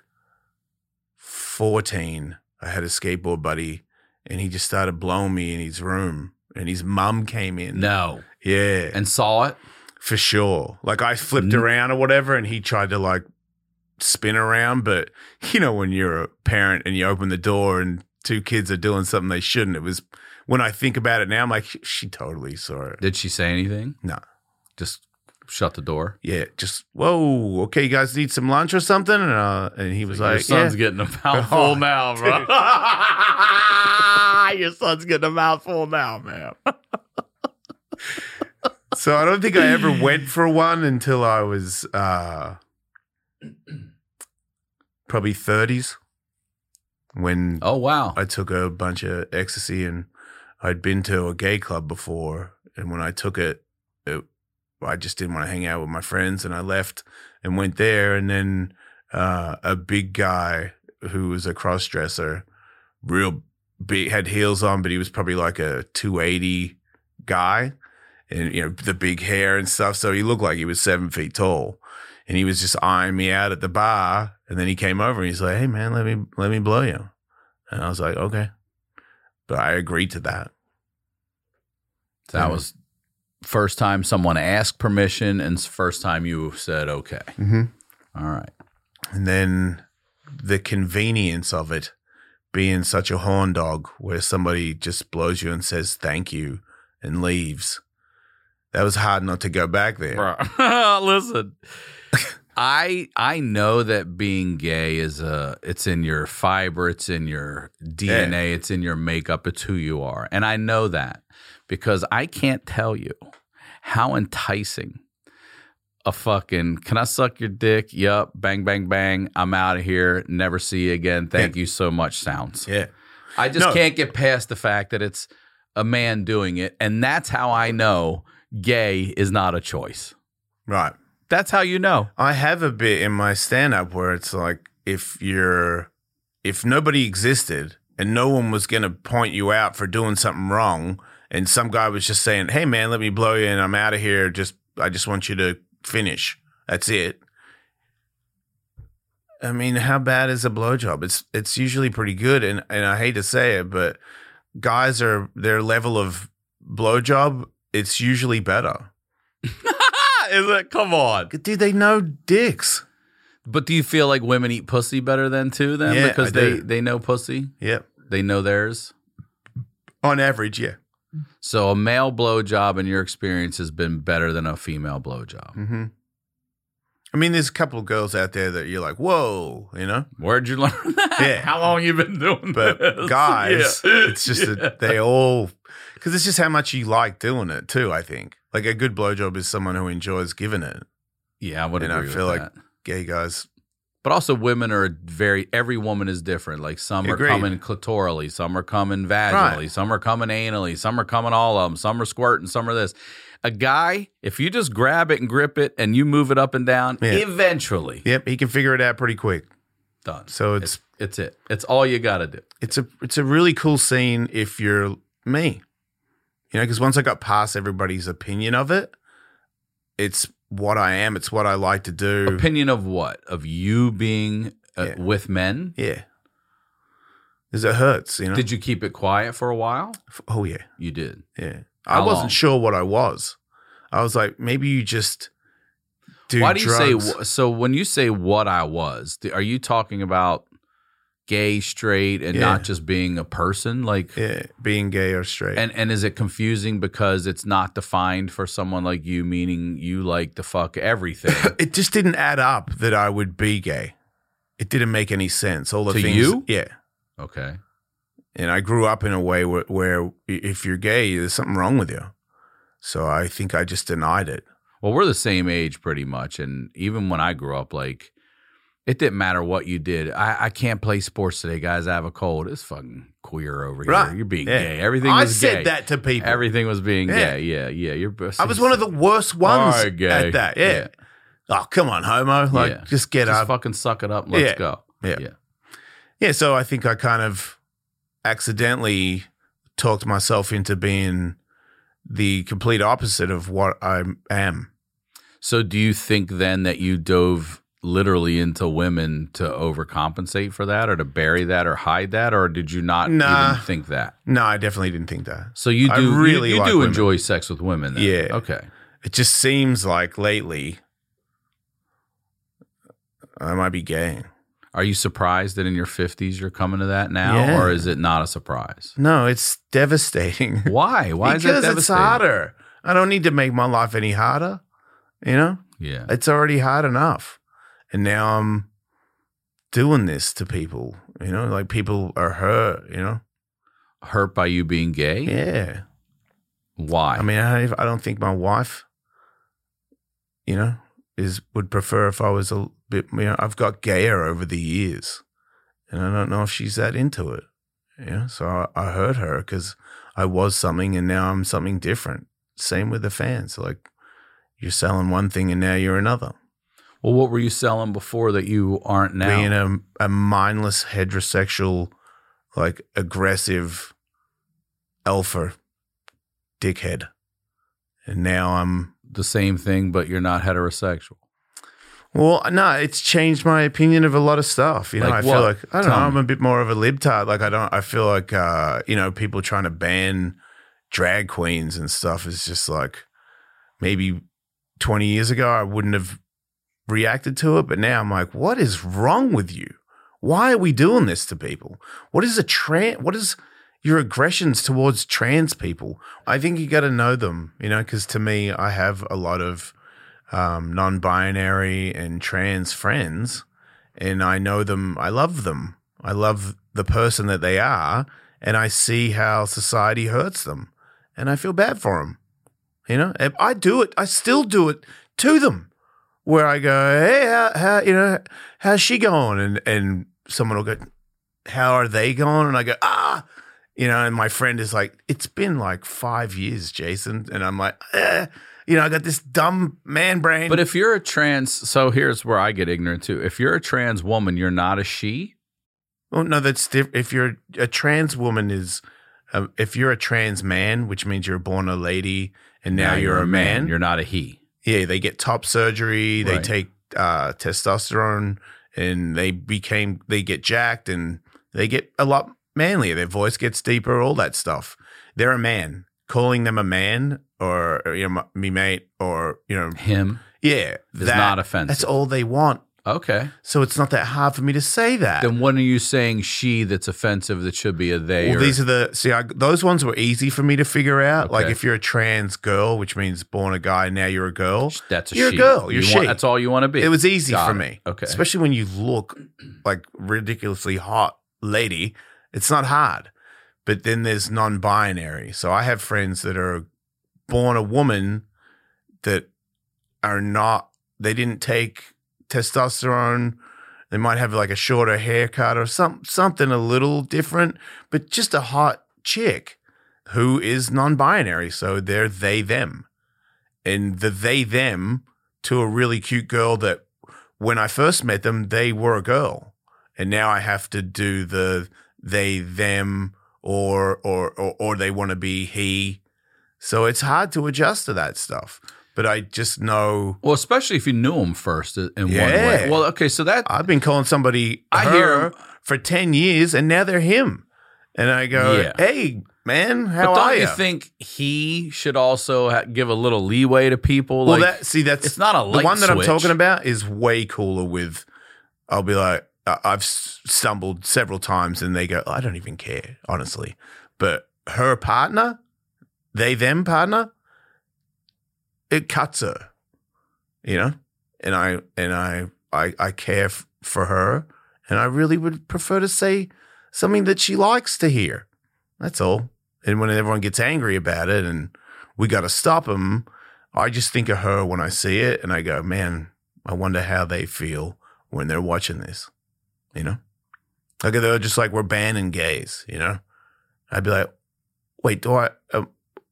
fourteen, I had a skateboard buddy and he just started blowing me in his room. And his mum came in. No. Yeah. And saw it? For sure. Like I flipped Mm. around or whatever and he tried to like spin around. But you know, when you're a parent and you open the door and two kids are doing something they shouldn't, it was when I think about it now, I'm like, she totally saw it. Did she say anything? No. Just shut the door? Yeah. Just, whoa, okay, you guys need some lunch or something? And, uh, and he was Your like, son's yeah. getting a mouthful Oh, now, bro. Your son's getting a mouthful now, man. So I don't think I ever went for one until I was uh, probably thirties when Oh, wow. I took a bunch of ecstasy and I'd been to a gay club before. And when I took it, it I just didn't want to hang out with my friends and I left and went there. And then uh, a big guy who was a cross dresser, real big, had heels on, but he was probably like a two eighty guy and, you know, the big hair and stuff. So he looked like he was seven feet tall. and he was just eyeing me out at the bar. And then he came over and he's like, "Hey man, let me let me blow you." And I was like, "Okay," but I agreed to that. So that was first time someone asked permission, and first time you said okay. Mm-hmm. All right. And then the convenience of it being such a horn dog where somebody just blows you and says thank you and leaves. That was hard not to go back there. Bro. Listen, I I know that being gay is a it's in your fiber, it's in your D N A, yeah. It's in your makeup, it's who you are. And I know that because I can't tell you how enticing a fucking, can I suck your dick? Yup. Bang, bang, bang. I'm out of here. Never see you again. Thank yeah. you so much sounds. Yeah. I just no. can't get past the fact that it's a man doing it. And that's how I know gay is not a choice. Right. That's how you know. I have a bit in my stand-up where it's like if you're, if nobody existed and no one was going to point you out for doing something wrong and some guy was just saying, "Hey man, let me blow you and I'm out of here. Just, I just want you to finish. That's it." I mean, how bad is a blowjob? It's it's usually pretty good, and and I hate to say it, but guys are their level of blowjob. It's usually better. Is it? Come on, dude. They know dicks. But do you feel like women eat pussy better than too? Then yeah, because I they do. they know pussy. Yep, they know theirs. On average, yeah. So a male blowjob in your experience has been better than a female blowjob. Mm-hmm. I mean, there's a couple of girls out there that you're like, whoa, you know? Where'd you learn that? Yeah. How long you been doing but this? But guys, yeah. it's just yeah. that they all, because it's just how much you like doing it too, I think. Like a good blowjob is someone who enjoys giving it. Yeah, I would and agree I feel with like that. Gay guys. But also women are very, every woman is different. Like some Agreed. are coming clitorally, some are coming vaginally, Right. some are coming anally, some are coming all of them, some are squirting, some are this. A guy, if you just grab it and grip it and you move it up and down, Yeah. eventually. Yep, he can figure it out pretty quick. Done. So it's it's, it's it. It's all you got to do. It's a it's a really cool scene if you're me. You know, because once I got past everybody's opinion of it, it's what I am. It's what I like to do. Opinion of what? Of you being uh, Yeah. with men? Yeah. Because it hurts, you know? Did you keep it quiet for a while? Oh, yeah. You did. Yeah. How I wasn't long? sure what I was. I was like, maybe you just do Why do you drugs. say, wh- so when you say what I was, do- are you talking about gay, straight, and Yeah. not just being a person? Like, Yeah, being gay or straight. and, and is it confusing because it's not defined for someone like you, meaning you like to fuck everything? It just didn't add up that I would be gay. It didn't make any sense. All the To things. you? Yeah. Okay. And I grew up in a way where, where if you're gay, there's something wrong with you. So I think I just denied it. Well, we're the same age pretty much. And even when I grew up, like, it didn't matter what you did. I, I can't play sports today, guys. I have a cold. It's fucking queer over here. Right. You're being Yeah. gay. Everything I was said gay. that to people. Everything was being Yeah. gay. Yeah, yeah. You're. I was one of the worst ones All right, gay. at that. Yeah. Yeah. Oh, come on, homo. Like, Yeah. just get Just up. fucking suck it up. And let's Yeah. go. Yeah. yeah. Yeah, so I think I kind of accidentally talked myself into being the complete opposite of what I am. So do you think then that you dove literally into women to overcompensate for that or to bury that or hide that, or did you not Nah. even think that? No, I definitely didn't think that. So you I do really you, you like do women. enjoy sex with women then? Yeah. Okay. It just seems like lately I might be gay. Are you surprised that in your fifties you're coming to that now, Yeah. or is it not a surprise? No, it's devastating. Why? Why is that because it's devastating? harder. I don't need to make my life any harder. You know? Yeah. It's already hard enough. And now I'm doing this to people. You know, like people are hurt, you know? Hurt by you being gay? Yeah. Why? I mean, I, I don't think my wife, you know, is would prefer if I was a bit, you know, I've got gayer over the years. And I don't know if she's that into it. You know, so I, I hurt her because I was something and now I'm something different. Same with the fans. Like, you're selling one thing and now you're another. well, what were you selling before that you aren't now? Being a, a mindless, heterosexual, like aggressive alpha dickhead. And now I'm, the same thing, but you're not heterosexual. Well, no, it's changed my opinion of a lot of stuff. You know, Like I feel what? like I don't Tell know. me. I'm a bit more of a libtard. Like I don't. I feel like uh, you know, people trying to ban drag queens and stuff is just like maybe twenty years ago I wouldn't have reacted to it, but now I'm like, what is wrong with you? Why are we doing this to people? What is a trans? What is your aggressions towards trans people? I think you got to know them. You know, because to me, I have a lot of um, non-binary and trans friends, and I know them. I love them. I love the person that they are, and I see how society hurts them, and I feel bad for them. You know, and I do it. I still do it to them, where I go, "Hey, how, how you know, how's she going?" And and someone will go, "How are they going?" And I go, "Ah." You know, and my friend is like, "It's been like five years, Jason," and I'm like, eh. You know, I got this dumb man brain. But if you're a trans, so here's where I get ignorant too. If you're a trans woman, you're not a she? Oh, no, that's different. If you're a trans woman is, uh, if you're a trans man, which means you're born a lady and now, you're, a man. You're not a he. Yeah, they get top surgery. They Right. take uh, testosterone and they became, they get jacked and they get a lot manlier. Their voice gets deeper, all that stuff. They're a man. Calling them a man or, or you know, me mate or, you know, Him yeah, is not offensive. That's all they want. Okay. So it's not that hard for me to say that. Then what are you saying she that's offensive that should be a they? Well, or, these are the see. I, those ones were easy for me to figure out. Like Okay. if you're a trans girl, which means born a guy, now you're a girl. that's a you're she. a girl. You're You she. want- that's all you want to be. It was easy Got for it. me. Okay. Especially when you look like ridiculously hot lady. It's not hard. But then there's non-binary. So I have friends that are born a woman that are not. They didn't take testosterone. They might have like a shorter haircut or some something a little different, but just a hot chick who is non-binary. So they're they them, and the they them to a really cute girl that when I first met them they were a girl, and now I have to do the they them or or or, or they want to be he. So it's hard to adjust to that stuff. But I just know. Well, especially if you knew him first in one Yeah. way. Well, okay, so that I've been calling somebody I her hear him. for ten years, and now they're him. And I go, Yeah. hey, man, how but don't are you you? think he should also ha- give a little leeway to people? Well, like, that see, that's it's not a light the one that switch. I'm talking about is way cooler. With, I'll be like, I- I've s- stumbled several times, and they go, I don't even care, honestly. But her partner, they them partner, it cuts her, you know. And I and I I, I care f- for her, and I really would prefer to say something that she likes to hear. That's all. And when everyone gets angry about it, and we got to stop them, I just think of her when I see it, and I go, man, I wonder how they feel when they're watching this, you know? Like they're just like, we're banning gays, you know? I'd be like, wait, do I, um,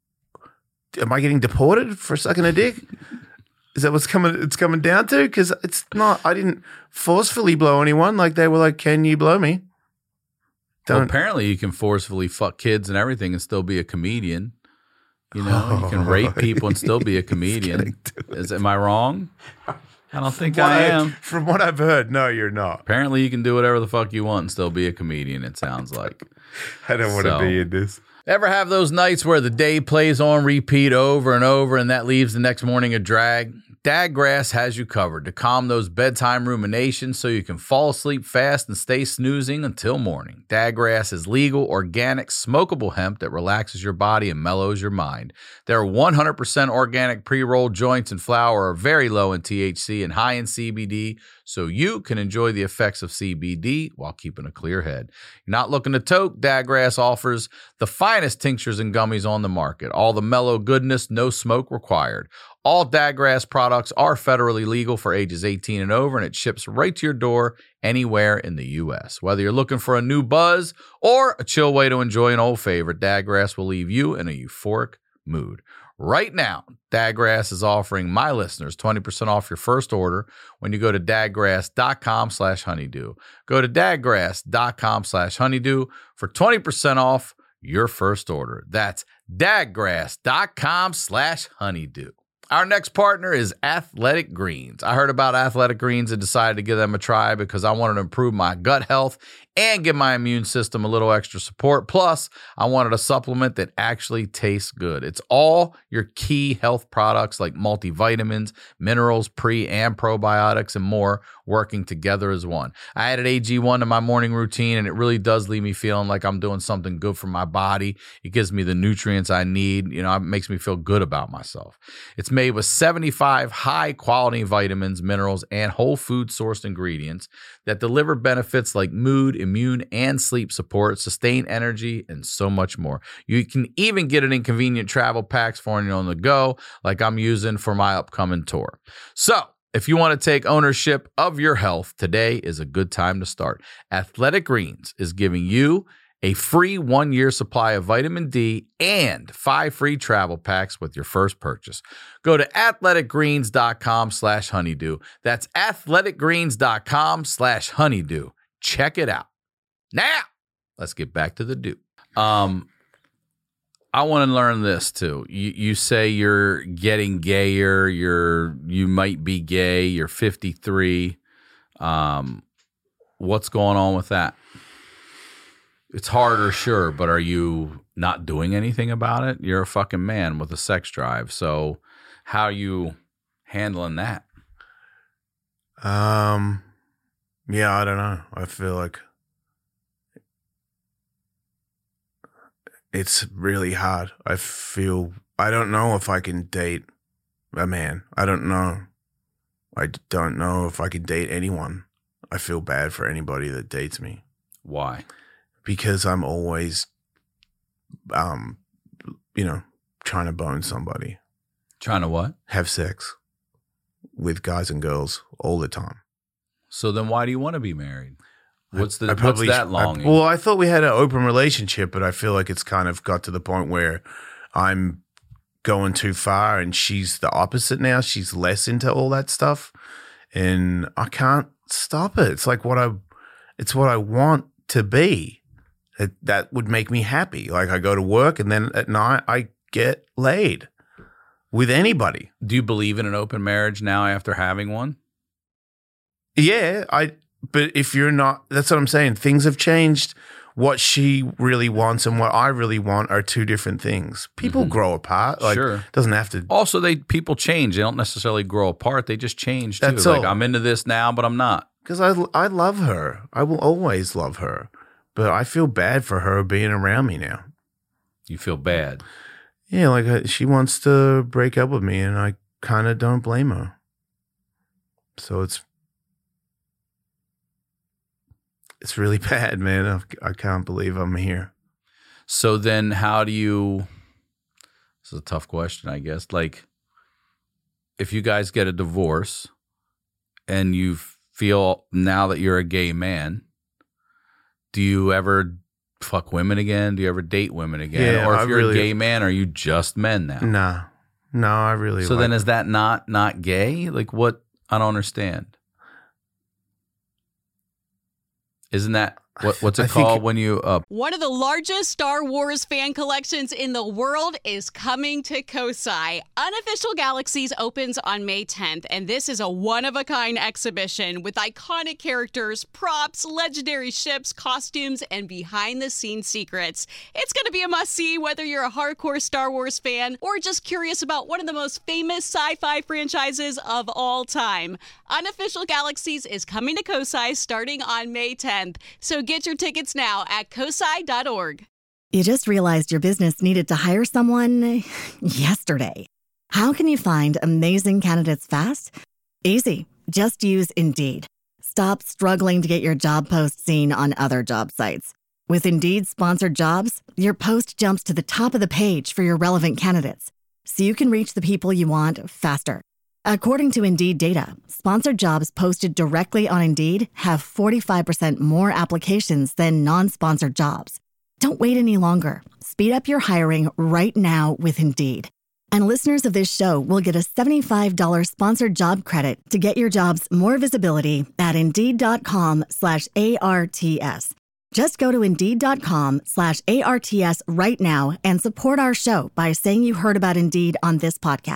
am I getting deported for sucking a dick? Is that what's coming, it's coming down to? Because it's not, I didn't forcefully blow anyone. Like they were like, can you blow me? Well, Don't. apparently you can forcefully fuck kids and everything and still be a comedian. You know, you can rape people and still be a comedian. Is am I wrong? I don't think What I I- am. From what I've heard, no, you're not. Apparently you can do whatever the fuck you want and still be a comedian, it sounds like. I don't want to So- be in this. Ever have those nights where the day plays on repeat over and over and that leaves the next morning a drag? Dadgrass has you covered to calm those bedtime ruminations so you can fall asleep fast and stay snoozing until morning. Dadgrass is legal, organic, smokable hemp that relaxes your body and mellows your mind. Their one hundred percent organic pre-rolled joints and flower are very low in T H C and high in C B D, so you can enjoy the effects of C B D while keeping a clear head. You're not looking to toke? Dadgrass offers the finest tinctures and gummies on the market. All the mellow goodness, no smoke required. All Dadgrass products are federally legal for ages eighteen and over, and it ships right to your door anywhere in the U S. Whether you're looking for a new buzz or a chill way to enjoy an old favorite, Dadgrass will leave you in a euphoric mood. Right now, Dadgrass is offering my listeners twenty percent off your first order when you go to dadgrass.com slash honeydew. Go to dadgrass.com slash honeydew for twenty percent off your first order. That's dadgrass.com slash honeydew. Our next partner is Athletic Greens. I heard about Athletic Greens and decided to give them a try because I wanted to improve my gut health and give my immune system a little extra support. Plus, I wanted a supplement that actually tastes good. It's all your key health products like multivitamins, minerals, pre and probiotics, and more working together as one. I added A G one to my morning routine, and it really does leave me feeling like I'm doing something good for my body. It gives me the nutrients I need. You know, it makes me feel good about myself. It's made with seventy-five high-quality vitamins, minerals, and whole food sourced ingredients that deliver benefits like mood, immune, and sleep support, sustain energy, and so much more. You can even get it in convenient travel packs for when you're on the go, like I'm using for my upcoming tour. So, if you want to take ownership of your health, today is a good time to start. Athletic Greens is giving you a free one-year supply of vitamin D and five free travel packs with your first purchase. Go to athleticgreens.com slash honeydew. That's athleticgreens.com slash honeydew. Check it out. Now, let's get back to the do. Um, I want to learn this too. You, you say you're getting gayer. You're you might be gay. You're fifty-three. Um, what's going on with that? It's harder, sure, but are you not doing anything about it? You're a fucking man with a sex drive. So how are you handling that? Um, yeah, I don't know. I feel like it's really hard. I feel, I don't know if I can date a man. I don't know. I don't know if I can date anyone. I feel bad for anybody that dates me. Why? Because I'm always, um, you know, trying to bone somebody. Trying to what? Have sex with guys and girls all the time. So then why do you want to be married? What's the I probably, what's that longing? I, well, I thought we had an open relationship, but I feel like it's kind of got to the point where I'm going too far and she's the opposite now. She's less into all that stuff and I can't stop it. It's like what I, it's what I want to be. It, that would make me happy. Like I go to work and then at night I get laid with anybody. Do you believe in an open marriage now after having one? Yeah, I. But if you're not, that's what I'm saying. Things have changed. What she really wants and what I really want are two different things. People mm-hmm. grow apart. Like, sure, doesn't have to. Also, they people change. They don't necessarily grow apart. They just change too. That's like all. I'm into this now, but I'm not. Because I I love her. I will always love her. But I feel bad for her being around me now. You feel bad? Yeah, like uh, she wants to break up with me, and I kind of don't blame her. So it's it's really bad, man. I, I can't believe I'm here. So then how do you – this is a tough question, I guess. Like if you guys get a divorce and you feel now that you're a gay man – do you ever fuck women again? Do you ever date women again? Yeah, or if I you're really, a gay man, are you just men now? Nah. No, I really So like then is that not not gay? Like what? I don't understand. Isn't that what, what's it I called think, when you uh One of the largest Star Wars fan collections in the world is coming to Kosai. Unofficial Galaxies opens on May tenth, and this is a one-of-a-kind exhibition with iconic characters, props, legendary ships, costumes, and behind-the-scenes secrets. It's going to be a must-see whether you're a hardcore Star Wars fan or just curious about one of the most famous sci-fi franchises of all time. Unofficial Galaxies is coming to Kosai starting on May tenth, so get your tickets now at kosai dot org. You just realized your business needed to hire someone yesterday. How can you find amazing candidates fast? Easy. Just use Indeed. Stop struggling to get your job post seen on other job sites. With Indeed sponsored jobs, your post jumps to the top of the page for your relevant candidates, so you can reach the people you want faster. According to Indeed data, sponsored jobs posted directly on Indeed have forty-five percent more applications than non-sponsored jobs. Don't wait any longer. Speed up your hiring right now with Indeed. And listeners of this show will get a seventy-five dollars sponsored job credit to get your jobs more visibility at Indeed.com slash ARTS. Just go to Indeed.com slash ARTS right now and support our show by saying you heard about Indeed on this podcast.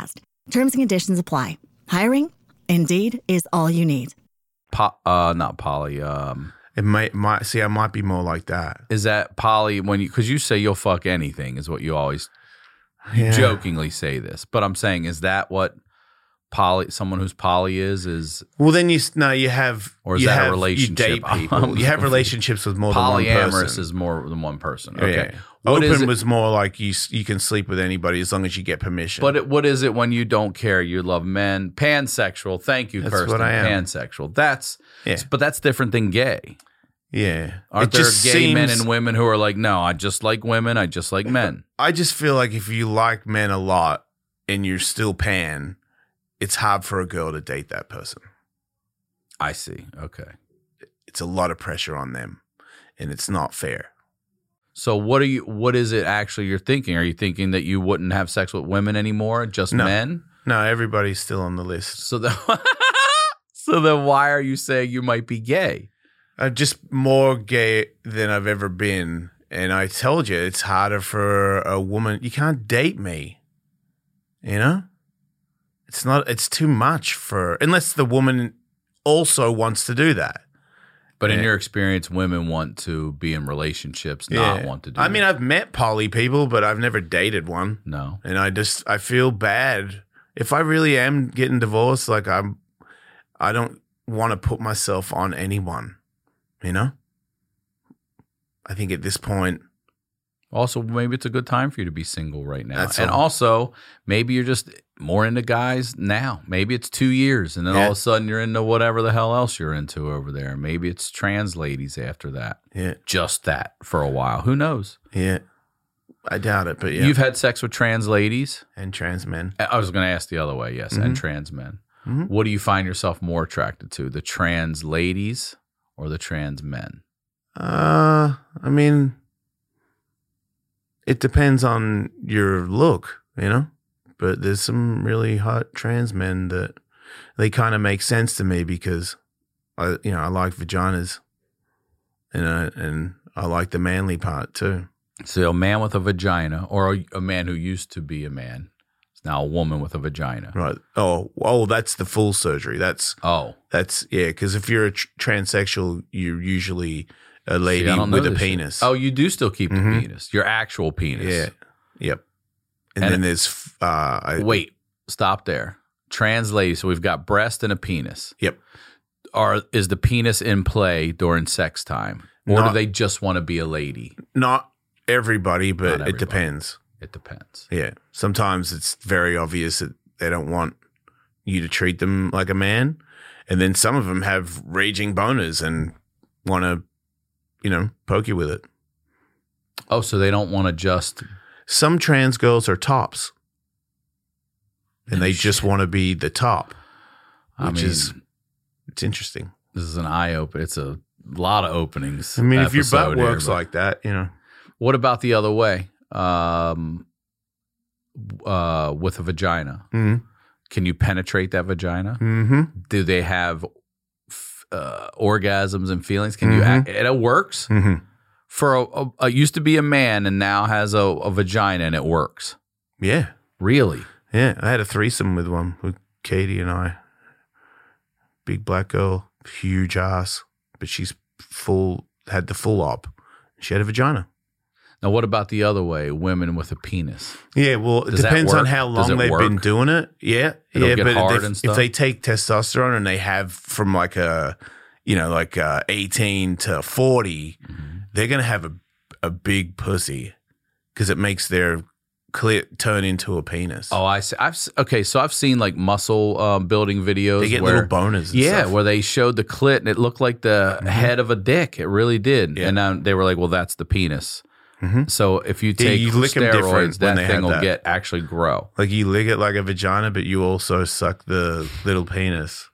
Terms and conditions apply. Hiring? Indeed is all you need. Po- uh, not poly. Um, It might, might see. I might be more like that. is that poly when you? Because you say you'll fuck anything is what you always Yeah. jokingly say this, but I'm saying is that what poly? Someone who's poly is is Well, then you s- no, you have Or is you that a have, relationship? You date people. You have relationships with more than one polyamorous person. is more than one person. Yeah. Okay, what Open is it? was more like you s- you can sleep with anybody as long as you get permission. But it, what is it when you don't care? You love men, pansexual. Thank you, That's Kirsten. what I am. Pansexual. That's Yeah. but that's different than gay. yeah, Aren't It there just gay men seems- and women who are like, no, I just like women. I just like men. I just feel like if you like men a lot and you're still pan, it's hard for a girl to date that person. I see. Okay. It's a lot of pressure on them, and it's not fair. So what are you? What is it actually you're thinking? Are you thinking that you wouldn't have sex with women anymore, just No. men? No, everybody's still on the list. So then, so then, why are you saying you might be gay? I'm just more gay than I've ever been, and I told you it's harder for a woman. You can't date me, you know. It's not. It's too much for unless the woman also wants to do that. But in Yeah. your experience, women want to be in relationships, not want to do. I mean, that. I've met poly people, but I've never dated one. no. And I just I feel bad if I really am getting divorced. Like I'm, I don't want to put myself on anyone. You know. I think at this point, Also, maybe it's a good time for you to be single right now. That's and all. also, maybe you're just more into guys now. Maybe it's two years, and then Yeah. all of a sudden you're into whatever the hell else you're into over there. Maybe it's trans ladies after that. yeah, Just that for a while. Who knows? yeah, I doubt it. But yeah, You've had sex with trans ladies? and trans men. I was going to ask the other way, yes, and trans men. Mhm. What do you find yourself more attracted to, the trans ladies or the trans men? Uh, I mean, it depends on your look, you know. But there's some really hot trans men that they kind of make sense to me because I, you know, I like vaginas, and I, and I like the manly part too. So a man with a vagina, or a, a man who used to be a man, is now a woman with a vagina. Right? Oh, oh, that's the full surgery. That's Oh, that's yeah. Because if you're a tr- transsexual, you're usually a see, lady I don't know with a this shit. penis. Oh, you do still keep the Mhm. penis, your actual penis. yeah, yep. And, And then it- there's uh, I, Wait, stop there. Trans ladies. So we've got breast and a penis. Yep. Are is the penis in play during sex time, or do Not- they just want to be a lady? Not everybody, but Not it everybody. depends. It depends. Yeah. Sometimes it's very obvious that they don't want you to treat them like a man. And then some of them have raging boners and want to, you know, poke you with it. Oh, so they don't want to just. Some trans girls are tops. And they just want to be the top, I which mean, is, it's interesting. this is an eye opener. It's a lot of openings. I mean, if your episode butt here, works but- like that, you know. What about the other way? Um, uh, with a vagina, Mm can you penetrate that vagina? hmm. Do they have f- uh, orgasms and feelings? Can you? Mhm. Act, and it works Mm hmm. for a, a, a used to be a man and now has a, a vagina and it works. Yeah. Really? Yeah, I had a threesome with one with Katie and I. Big black girl, huge ass, but she's full, had the full op. She had a vagina. Now, what about the other way? Women with a penis. Yeah, well, it Does that depends on work? how Does long it they've been work? doing it. Yeah, It'll yeah, get but hard if, and if stuff? they take testosterone and they have from like a, you know, like uh, eighteen to forty, Mm-hmm. they're gonna have a a big pussy because it makes their clit turn into a penis. Oh, I see. I've s- okay. So I've seen like muscle uh, building videos. they get where, little boners. And Yeah, stuff. where they showed the clit and it looked like the head of a dick. It really did. Yeah. And um, they were like, "Well, that's the penis." Mhm. So if you Yeah, take you lick 'em different steroids, when that they thing have will that. get actually grow. Like you lick it like a vagina, but you also suck the little penis.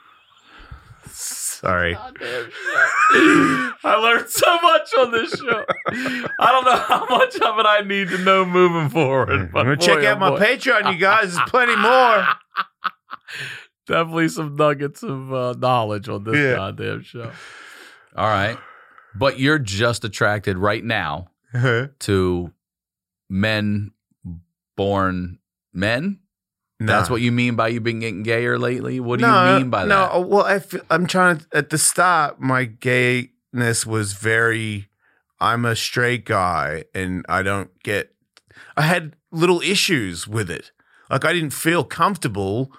Sorry. I learned so much on this show. I don't know how much of it I need to know moving forward. I'm But gonna boy, check oh out my boy. Patreon, you guys. There's plenty more. Definitely some nuggets of uh, knowledge on this Yeah. goddamn show. All right. But you're just attracted right now to men born men? No. That's what you mean by you've been getting gayer lately? What do no, you mean by no, that? No, well, I feel, I'm trying to, at the start, my gayness was very, I'm a straight guy and I don't get, I had little issues with it. Like I didn't feel comfortable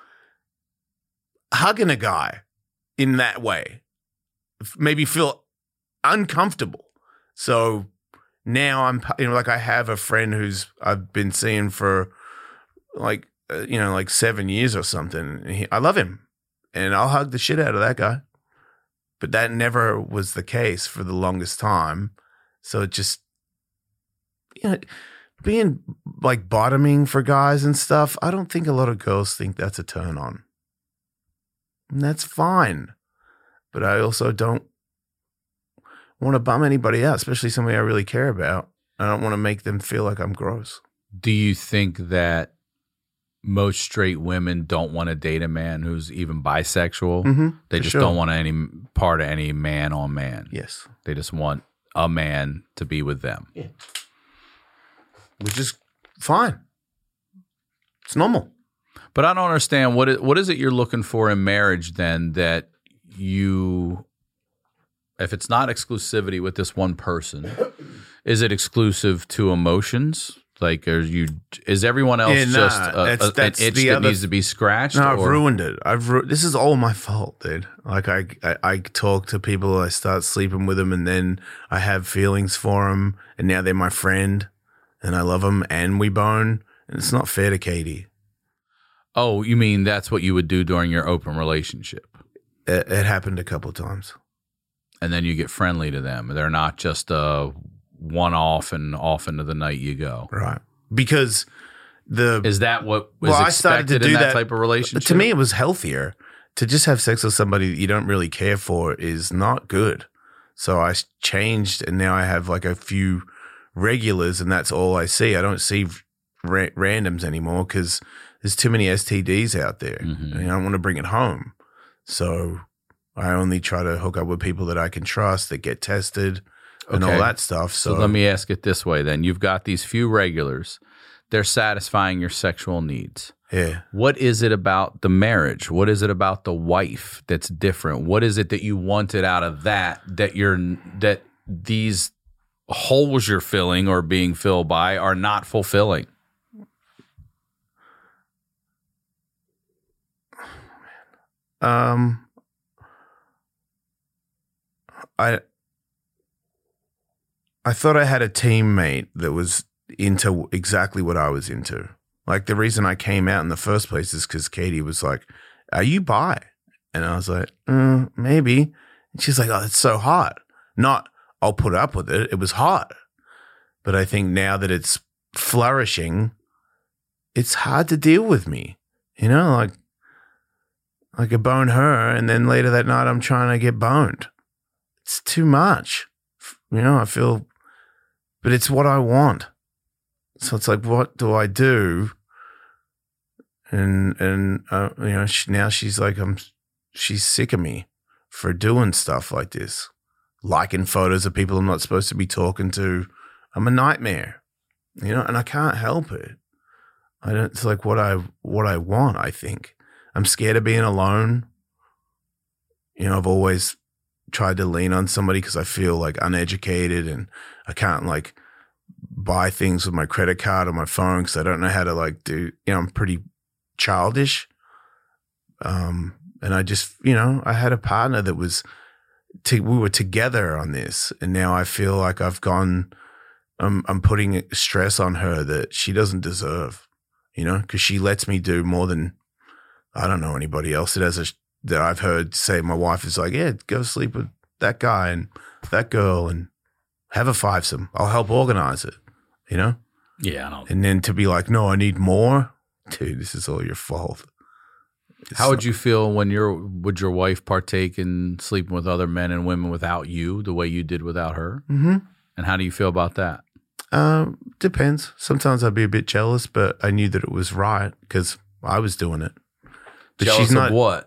hugging a guy in that way. Maybe feel uncomfortable. So now I'm, you know, like I have a friend who's I've been seeing for like, uh, you know, like seven years or something. He, I love him and I'll hug the shit out of that guy. But that never was the case for the longest time. So it just, you know, being like bottoming for guys and stuff, I don't think a lot of girls think that's a turn on. And that's fine. But I also don't want to bum anybody out, especially somebody I really care about. I don't want to make them feel like I'm gross. Do you think that most straight women don't want to date a man who's even bisexual? Mm-hmm, they just sure. don't want any part of any man on man. Yes. They just want a man to be with them. Yeah. Which is fine. It's normal. But I don't understand what it, what is it you're looking for in marriage then that you, if it's not exclusivity with this one person, is it exclusive to emotions? Like, are you? Is everyone else Yeah, nah, just a, that's- a, that's an itch the that other- needs to be scratched? No, I've or- ruined it. I've ru- this is all my fault, dude. Like I, I, I talk to people, I start sleeping with them, and then I have feelings for them, and now they're my friend, and I love them, and we bone, and it's not fair to Katie. Oh, you mean that's what you would do during your open relationship? It, it happened a couple of times. And then you get friendly to them. They're not just a one-off and off into the night you go. Right. Because the Is that what was well, I started expected to do in that, that type of relationship? To me, it was healthier. To just have sex with somebody that you don't really care for is not good. So I s- changed, and now I have like a few regulars, and that's all I see. I don't see ra- randoms anymore because there's too many S T Ds out there, Mhm. and I don't want to bring it home. So I only try to hook up with people that I can trust, that get tested, and Okay. all that stuff. So, So let me ask it this way then. You've got these few regulars. They're satisfying your sexual needs. yeah. What is it about the marriage? What is it about the wife that's different? What is it that you wanted out of that that you're that these holes you're filling or being filled by are not fulfilling? Um, I I thought I had a teammate that was into exactly what I was into. Like the reason I came out in the first place is because Katie was like, "Are you bi?" And I was like, mm, "Maybe." And she's like, "Oh, it's so hot." Not, "I'll put up with it." It was hot, but I think now that it's flourishing, it's hard to deal with me. You know, like. I could bone her, and then later that night I'm trying to get boned. It's too much. You know, I feel, but it's what I want. So it's like, what do I do? And, and uh, you know, she, now she's like, I'm, she's sick of me for doing stuff like this. Liking photos of people I'm not supposed to be talking to. I'm a nightmare, you know, and I can't help it. I don't, it's like what I, what I want, I think. I'm scared of being alone. You know, I've always tried to lean on somebody because I feel like uneducated and I can't like buy things with my credit card or my phone because I don't know how to like do, you know, I'm pretty childish. Um, and I just, you know, I had a partner that was, to, we were together on this, and now I feel like I've gone, I'm, I'm putting stress on her that she doesn't deserve, you know, because she lets me do more than, I don't know anybody else that has a that I've heard say. My wife is like, yeah, go sleep with that guy and that girl and have a fivesome. I'll help organize it, you know? Yeah, I don't. And then to be like, no, I need more. Dude, this is all your fault. It's How would not- you feel when your would your wife partake in sleeping with other men and women without you, the way you did without her? Mm-hmm. And how do you feel about that? Um, depends. Sometimes I'd be a bit jealous, but I knew that it was right because I was doing it. But Jealous she's not of what?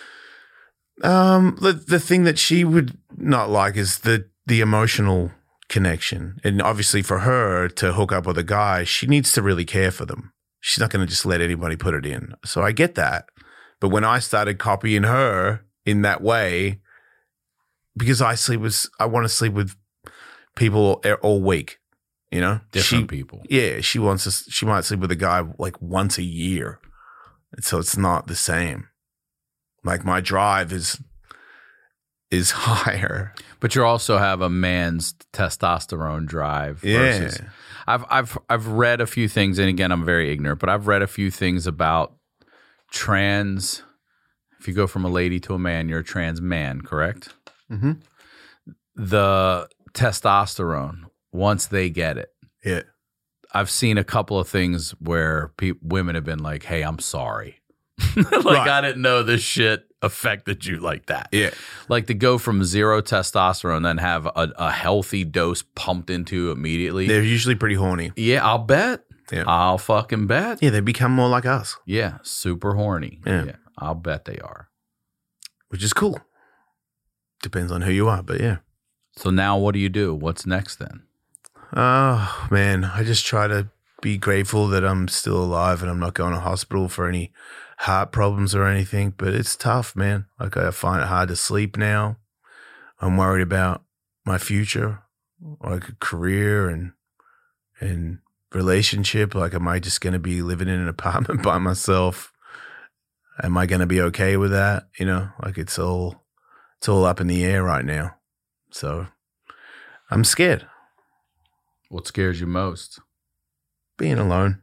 Um, the the thing that she would not like is the the emotional connection, and obviously for her to hook up with a guy, she needs to really care for them. She's not going to just let anybody put it in. So I get that. But when I started copying her in that way, because I sleep with, I want to sleep with people all week, you know? Different she, people. Yeah, she wants to, she might sleep with a guy like once a year. So it's not the same. Like my drive is is higher. But you also have a man's testosterone drive versus Yeah. I've I've I've read a few things, and again I'm very ignorant, but I've read a few things about trans. If you go from a lady to a man, you're a trans man, correct? Mm-hmm. The testosterone, once they get it. Yeah. I've seen a couple of things where pe- women have been like, "Hey, I'm sorry." like Right. I didn't know this shit affected you like that. Yeah. Like to go from zero testosterone then have a, a healthy dose pumped into immediately. They're usually pretty horny. Yeah, I'll bet. Yeah. I'll fucking bet. Yeah, they become more like us, Yeah, super horny. Yeah. I'll bet they are. which is cool. Depends on who you are, but yeah. So now what do you do? What's next then? Oh, man, I just try to be grateful that I'm still alive and I'm not going to hospital for any heart problems or anything, but it's tough, man. Like I find it hard to sleep now. I'm worried about my future, like a career and and relationship. Like, am I just going to be living in an apartment by myself? Am I going to be okay with that? You know, like it's all it's all up in the air right now. So I'm scared. What scares you most? Being alone.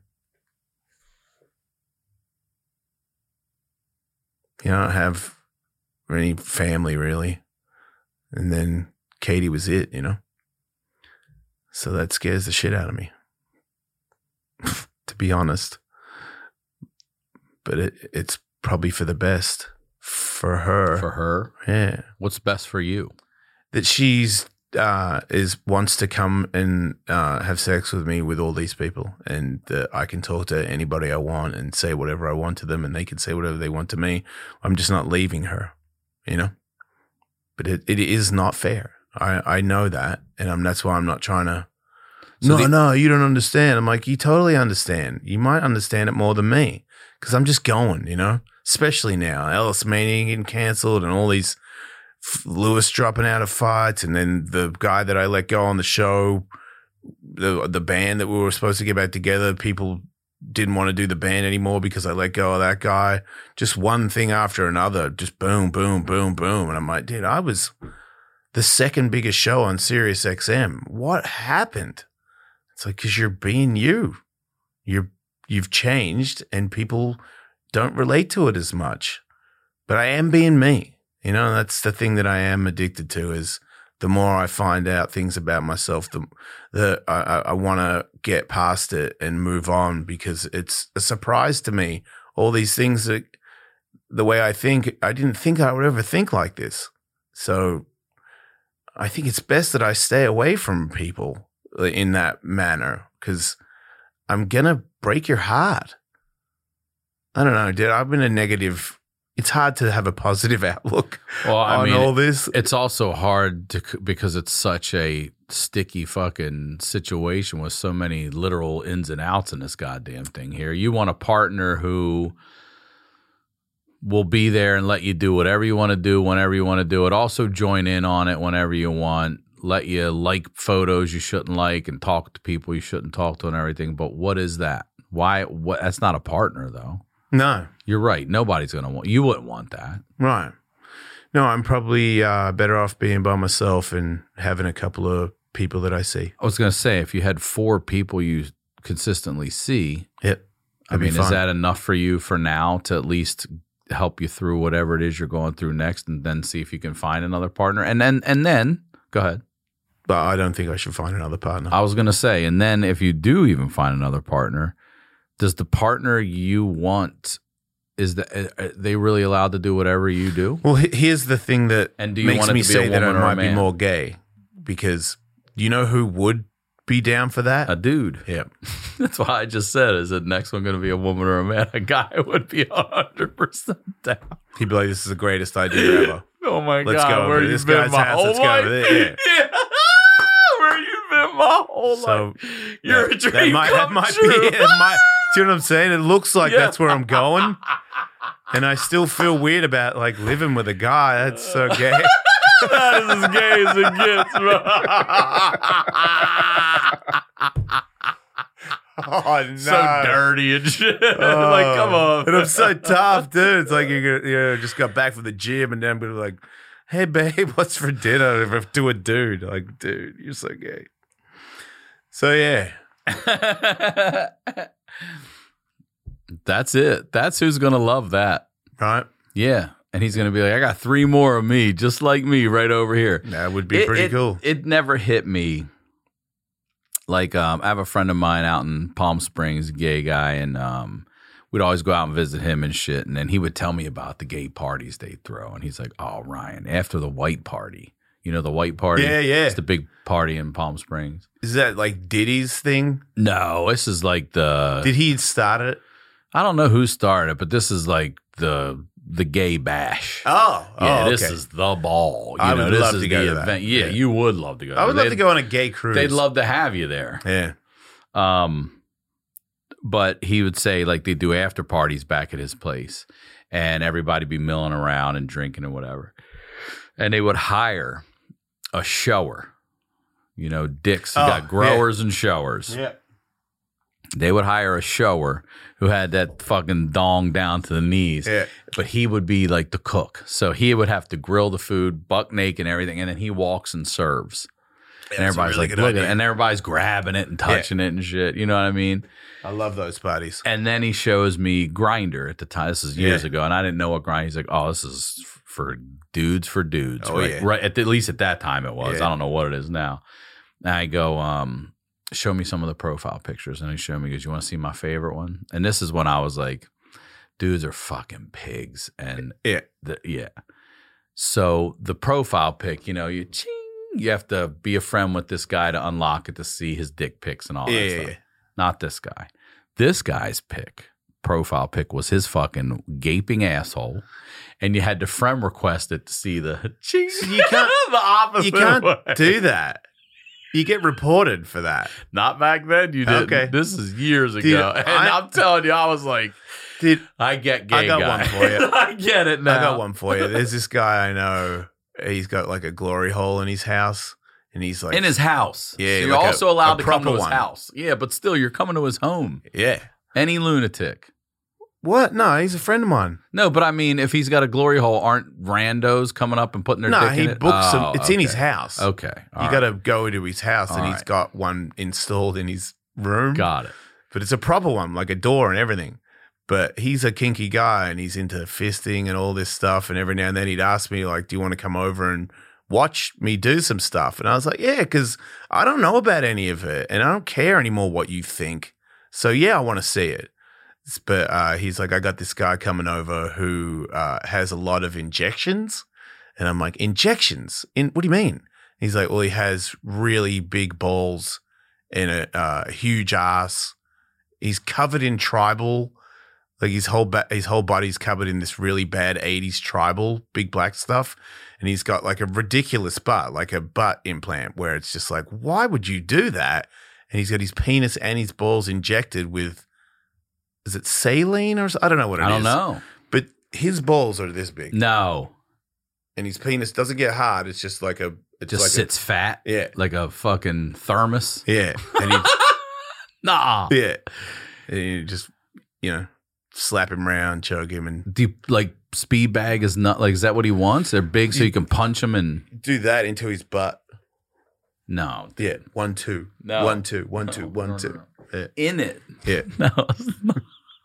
You know, I don't have any family really. And then Katie was it, you know? So that scares the shit out of me, to be honest. But it, it's probably for the best for her. For her? Yeah. What's best for you? That she's uh, is wants to come and uh, have sex with me with all these people, and that I can talk to anybody I want and say whatever I want to them, and they can say whatever they want to me. I'm just not leaving her, you know. But it, it is not fair. I, I know that, and I'm, that's why I'm not trying to. So no, the- no, you don't understand. I'm like, you totally understand. You might understand it more than me because I'm just going, you know. Especially now, Ellis Mania getting canceled and all these. Lewis dropping out of fights, and then the guy that I let go on the show, the the band that we were supposed to get back together, people didn't want to do the band anymore because I let go of that guy. Just one thing after another, just boom, boom, boom, boom. And I'm like, dude, I was the second biggest show on Sirius X M. What happened? It's like, because you're being you. You're, you've changed, and people don't relate to it as much. But I am being me. You know, that's the thing that I am addicted to is the more I find out things about myself, the, the I, I want to get past it and move on because it's a surprise to me. All these things that the way I think, I didn't think I would ever think like this. So I think it's best that I stay away from people in that manner because I'm going to break your heart. I don't know, dude. I've been a negative. It's hard to have a positive outlook Well, I on mean, all this. It's also hard to because it's such a sticky fucking situation with so many literal ins and outs in this goddamn thing here. You want a partner who will be there and let you do whatever you want to do whenever you want to do it. Also join in on it whenever you want. Let you like photos you shouldn't like and talk to people you shouldn't talk to and everything. But what is that? Why? What? That's not a partner though. No. You're right. Nobody's going to want – you wouldn't want that. Right. No, I'm probably uh, better off being by myself and having a couple of people that I see. I was going to say, if you had four people you consistently see, Yep. I mean, is that enough for you for now to at least help you through whatever it is you're going through next and then see if you can find another partner? And then, and then go ahead. But I don't think I should find another partner. I was going to say, and then if you do even find another partner, does the partner you want – is that are they really allowed to do whatever you do? Well, he- here's the thing that And do you makes want it me to be a say that I woman or a might be man? more gay because you know who would be down for that? A dude. Yep. That's why I just said, is the next one going to be a woman or a man? A guy would be one hundred percent down. He'd be like, this is the greatest idea ever. Oh my Let's God. go Where over to you this been guy's my house. whole Let's go life? over there. Yeah. Yeah. Where you been my whole So life? You're that, a dream that might, come that might true. be it. It might, Do you know what I'm saying? It looks like Yeah. that's where I'm going. And I still feel weird about like living with a guy. That's so gay. That is as gay as it gets, bro. Oh, no. So dirty and shit. Like, come on. And I'm so tough, dude. It's like you're gonna, you know, just got back from the gym and then I'm gonna be like, hey, babe, what's for dinner? To a dude. Like, dude, you're so gay. So, yeah. That's it. That's who's going to love that. Right? Yeah. And he's going to be like, I got three more of me, just like me right over here. That would be It- pretty it- cool. It never hit me. Like, um, I have a friend of mine out in Palm Springs, a gay guy, and um, we'd always go out and visit him and shit. And then he would tell me about the gay parties they throw. And he's like, oh, Ryan, after the white party, you know, the white party? Yeah, yeah. It's the big party in Palm Springs. Is that like Diddy's thing? No, this is like the. Did he start it? I don't know who started it, but this is like the the gay bash. Oh, Yeah, oh, this okay. is the ball. You I know, would this love is to go the to that. event. Yeah, Yeah. you would love to go. I would love They'd- to go on a gay cruise. They'd love to have you there. Yeah. Um, but he would say like they do after parties back at his place, and everybody be milling around and drinking and whatever, and they would hire a shower. You know, dicks Oh, got growers and showers. Yeah. They would hire a shower who had that fucking dong down to the knees. Yeah. But he would be like the cook. So he would have to grill the food, buck naked and everything, and then he walks and serves. and that's a everybody's really like, good look at idea. it. And everybody's grabbing it and touching it and shit. You know what I mean? I love those parties. And then he shows me Grindr at the time. This is years Yeah. ago. And I didn't know what Grindr. He's like, oh, this is f- for dudes for dudes. Oh, right? yeah. Right. At, at least at that time it was. Yeah. I don't know what it is now. And I go, um, show me some of the profile pictures. And he showed me, he goes, you want to see my favorite one? And this is when I was like, dudes are fucking pigs. And Yeah. the, yeah. So the profile pic, you know, you ching, you have to be a friend with this guy to unlock it to see his dick pics and all Yeah, that yeah, stuff. yeah. Not this guy. This guy's pic, profile pic, was his fucking gaping asshole. And you had to friend request it to see the ching. You can't, the opposite you can't way. do that. You get reported for that. Not back then. You didn't. Okay. This is years ago. Dude, and I- I'm telling you, I was like, Dude, I get gay I got guy. one for you. I get it now. I got one for you. There's this guy I know. He's got like a glory hole in his house. And he's like, In his house. Yeah, So you're like a- also allowed a to come to proper his one. house. Yeah, but still, you're coming to his home. yeah. Any lunatic. What? No, he's a friend of mine. No, but I mean, if he's got a glory hole, aren't randos coming up and putting their No, dick he in it? books Oh, some. It's in his okay. house. Okay. all You right. got to go to his house, and All he's right. got one installed in his room. Got it. But it's a proper one, like a door and everything. But he's a kinky guy, and he's into fisting and all this stuff. And every now and then he'd ask me, like, "Do you want to come over and watch me do some stuff?" And I was like, "Yeah," because I don't know about any of it, and I don't care anymore what you think. So yeah, I want to see it. But uh, he's like, I got this guy coming over who uh, has a lot of injections. And I'm like, injections? In what do you mean? He's like, well, he has really big balls and a uh, huge ass. He's covered in tribal. Like his whole ba- his whole body's covered in this really bad eighties tribal, big black stuff. And he's got like a ridiculous butt, like a butt implant where it's just like, why would you do that? And he's got his penis and his balls injected with, is it saline or I don't know what it is. I don't know. But his balls are this big. No. And his penis doesn't get hard. It's just like a, It it's just like sits fat. Yeah. Like a fucking thermos. A, yeah. And he, Nah. yeah. And you just, you know, slap him around, choke him, and Do you, like speed bag is not like, is that what he wants? They're big so you can punch them and do that into his butt. no. Yeah. One, two. No. One, two. One, two. No, One, no, no, two. no. Yeah. In it. Yeah. No. it's not.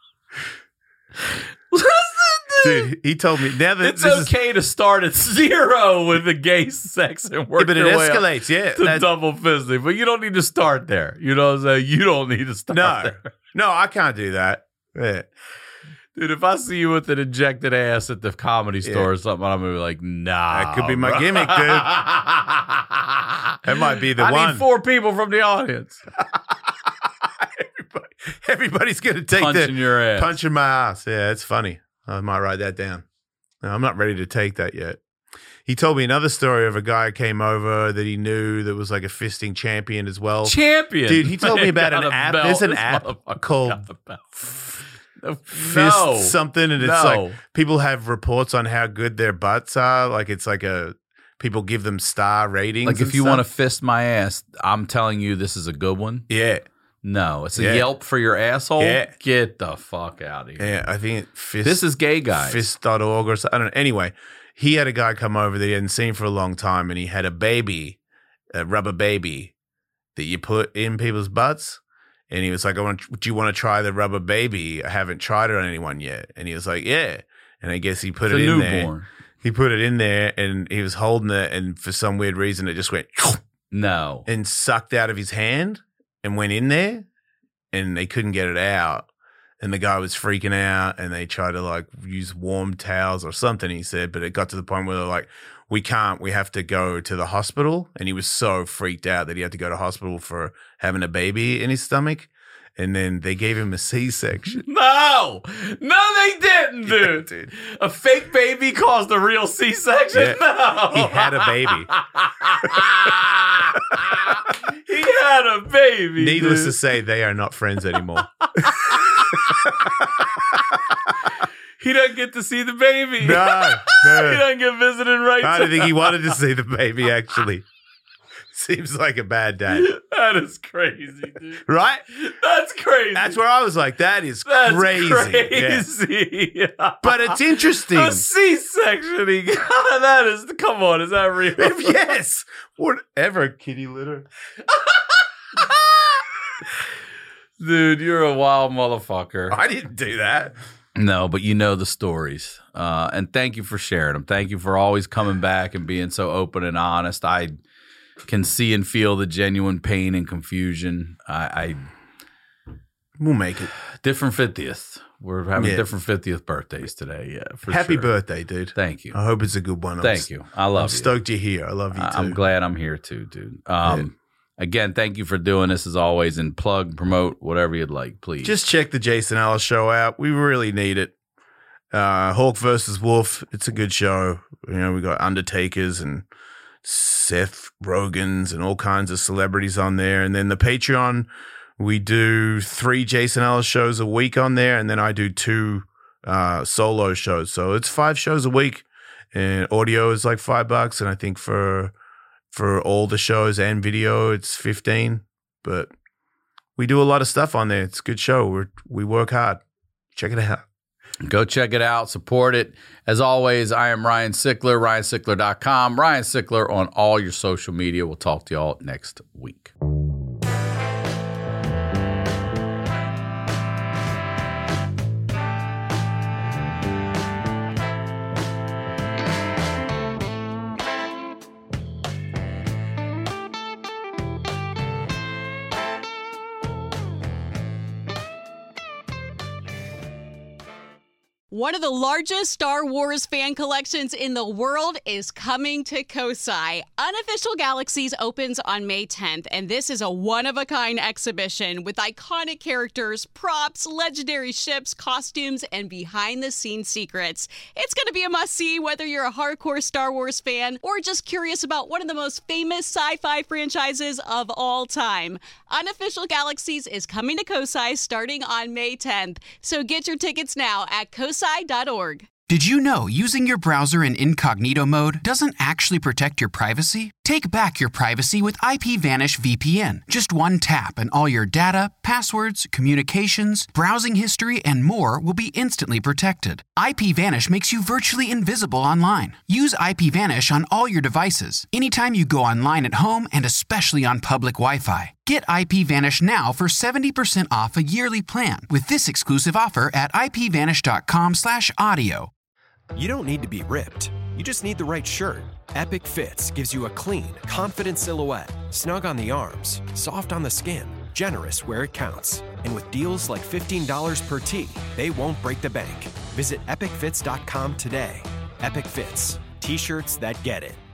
Dude, he told me now that It's this is, okay to start at zero with the gay sex and work yeah, but it your way up escalates. Yeah. to That- double fisting, but you don't need to start there. You know what I'm saying? You don't need to start no. there. No, I can't do that. Yeah. Dude, if I see you with an injected ass at the comedy store Yeah. or something, I'm gonna be like, nah. That could be my bro. gimmick, dude. That might be the I one. need four people from the audience Everybody, everybody's going to take punching the your ass. punching my ass. Yeah, it's funny. I might write that down. No, I'm not ready to take that yet. He told me another story of a guy who came over that he knew that was like a fisting champion as well. Champion, dude. He told me about Got an a app. belt. There's an This app motherfucker called got the belt. Fist No. something, and it's No. like people have reports on how good their butts are. Like it's like a people give them star ratings. Like if and you want to stuff. fist my ass, I'm telling you this is a good one. yeah, No, it's a Yeah. Yelp for your asshole. Yeah. Get the fuck out of here. yeah. I think it fist. This is gay guys. fist dot org or something. I don't know. Anyway, he had a guy come over that he hadn't seen for a long time, and he had a baby, a rubber baby that you put in people's butts. And he was like, I want, do you want to try the rubber baby? I haven't tried it on anyone yet. And he was like, yeah. And I guess he put It's it a in newborn. there. He put it in there and he was holding it. And for some weird reason, it just went No. and sucked out of his hand and went in there. And they couldn't get it out. And the guy was freaking out. And they tried to like use warm towels or something, he said. But it got to the point where they're like, we can't, we have to go to the hospital. And he was so freaked out that he had to go to hospital for having a baby in his stomach. And then they gave him a C-section. No. No, they didn't, dude. Yeah, dude. A fake baby caused a real C-section? Yeah. No. He had a baby. He had a baby. Needless dude. to say, they are not friends anymore. He doesn't get to see the baby. No, He no. doesn't get visiting rights. I don't think he wanted to see the baby, actually. Seems like a bad dad. That is crazy, dude. Right? That's crazy. That's where I was like, that is That's crazy. Yeah. crazy. But it's interesting. A C-section. He got that is. Come on, is that real? Yes. Whatever, kitty litter. Dude, you're a wild motherfucker. I didn't do that. No, but you know the stories. Uh, and thank you for sharing them. Thank you for always coming back and being so open and honest. I can see and feel the genuine pain and confusion. I, I We'll make it. different fiftieth. We're having Yeah. different fiftieth birthdays today. Yeah, for Happy sure. birthday, dude. Thank you. I hope it's a good one. I'm Thank s- you. I love I'm you. stoked you're here. I love you too. I- I'm glad I'm here too, dude. Um, Again, thank you for doing this as always, and plug, promote, whatever you'd like, please. Just check the Jason Ellis show out. We really need it. Uh, Hawk versus Wolf. It's a good show. You know, we got Undertakers and Seth Rogen's and all kinds of celebrities on there. And then the Patreon, we do three Jason Ellis shows a week on there, and then I do two uh, solo shows. So it's five shows a week, and audio is like five bucks. And I think for for all the shows and video, it's fifteen. But we do a lot of stuff on there. It's a good show. We we work hard. Check it out. Go check it out. Support it. As always, I am Ryan Sickler, ryan sickler dot com. Ryan Sickler on all your social media. We'll talk to y'all next week. One of the largest Star Wars fan collections in the world is coming to Kosai. Unofficial Galaxies opens on May tenth, and this is a one-of-a-kind exhibition with iconic characters, props, legendary ships, costumes, and behind-the-scenes secrets. It's going to be a must-see whether you're a hardcore Star Wars fan or just curious about one of the most famous sci-fi franchises of all time. Unofficial Galaxies is coming to Kosai starting on May tenth, so get your tickets now at kosai dot org. Did you know using your browser in incognito mode doesn't actually protect your privacy? Take back your privacy with IPVanish V P N. Just one tap and all your data, passwords, communications, browsing history, and more will be instantly protected. IPVanish makes you virtually invisible online. Use IPVanish on all your devices, anytime you go online at home and especially on public Wi-Fi. Get IPVanish now for seventy percent off a yearly plan with this exclusive offer at ipvanish.com slash audio. You don't need to be ripped. You just need the right shirt. Epic Fits gives you a clean, confident silhouette, snug on the arms, soft on the skin, generous where it counts. And with deals like fifteen dollars per tee, they won't break the bank. Visit epic fits dot com today. Epic Fits. T-shirts that get it.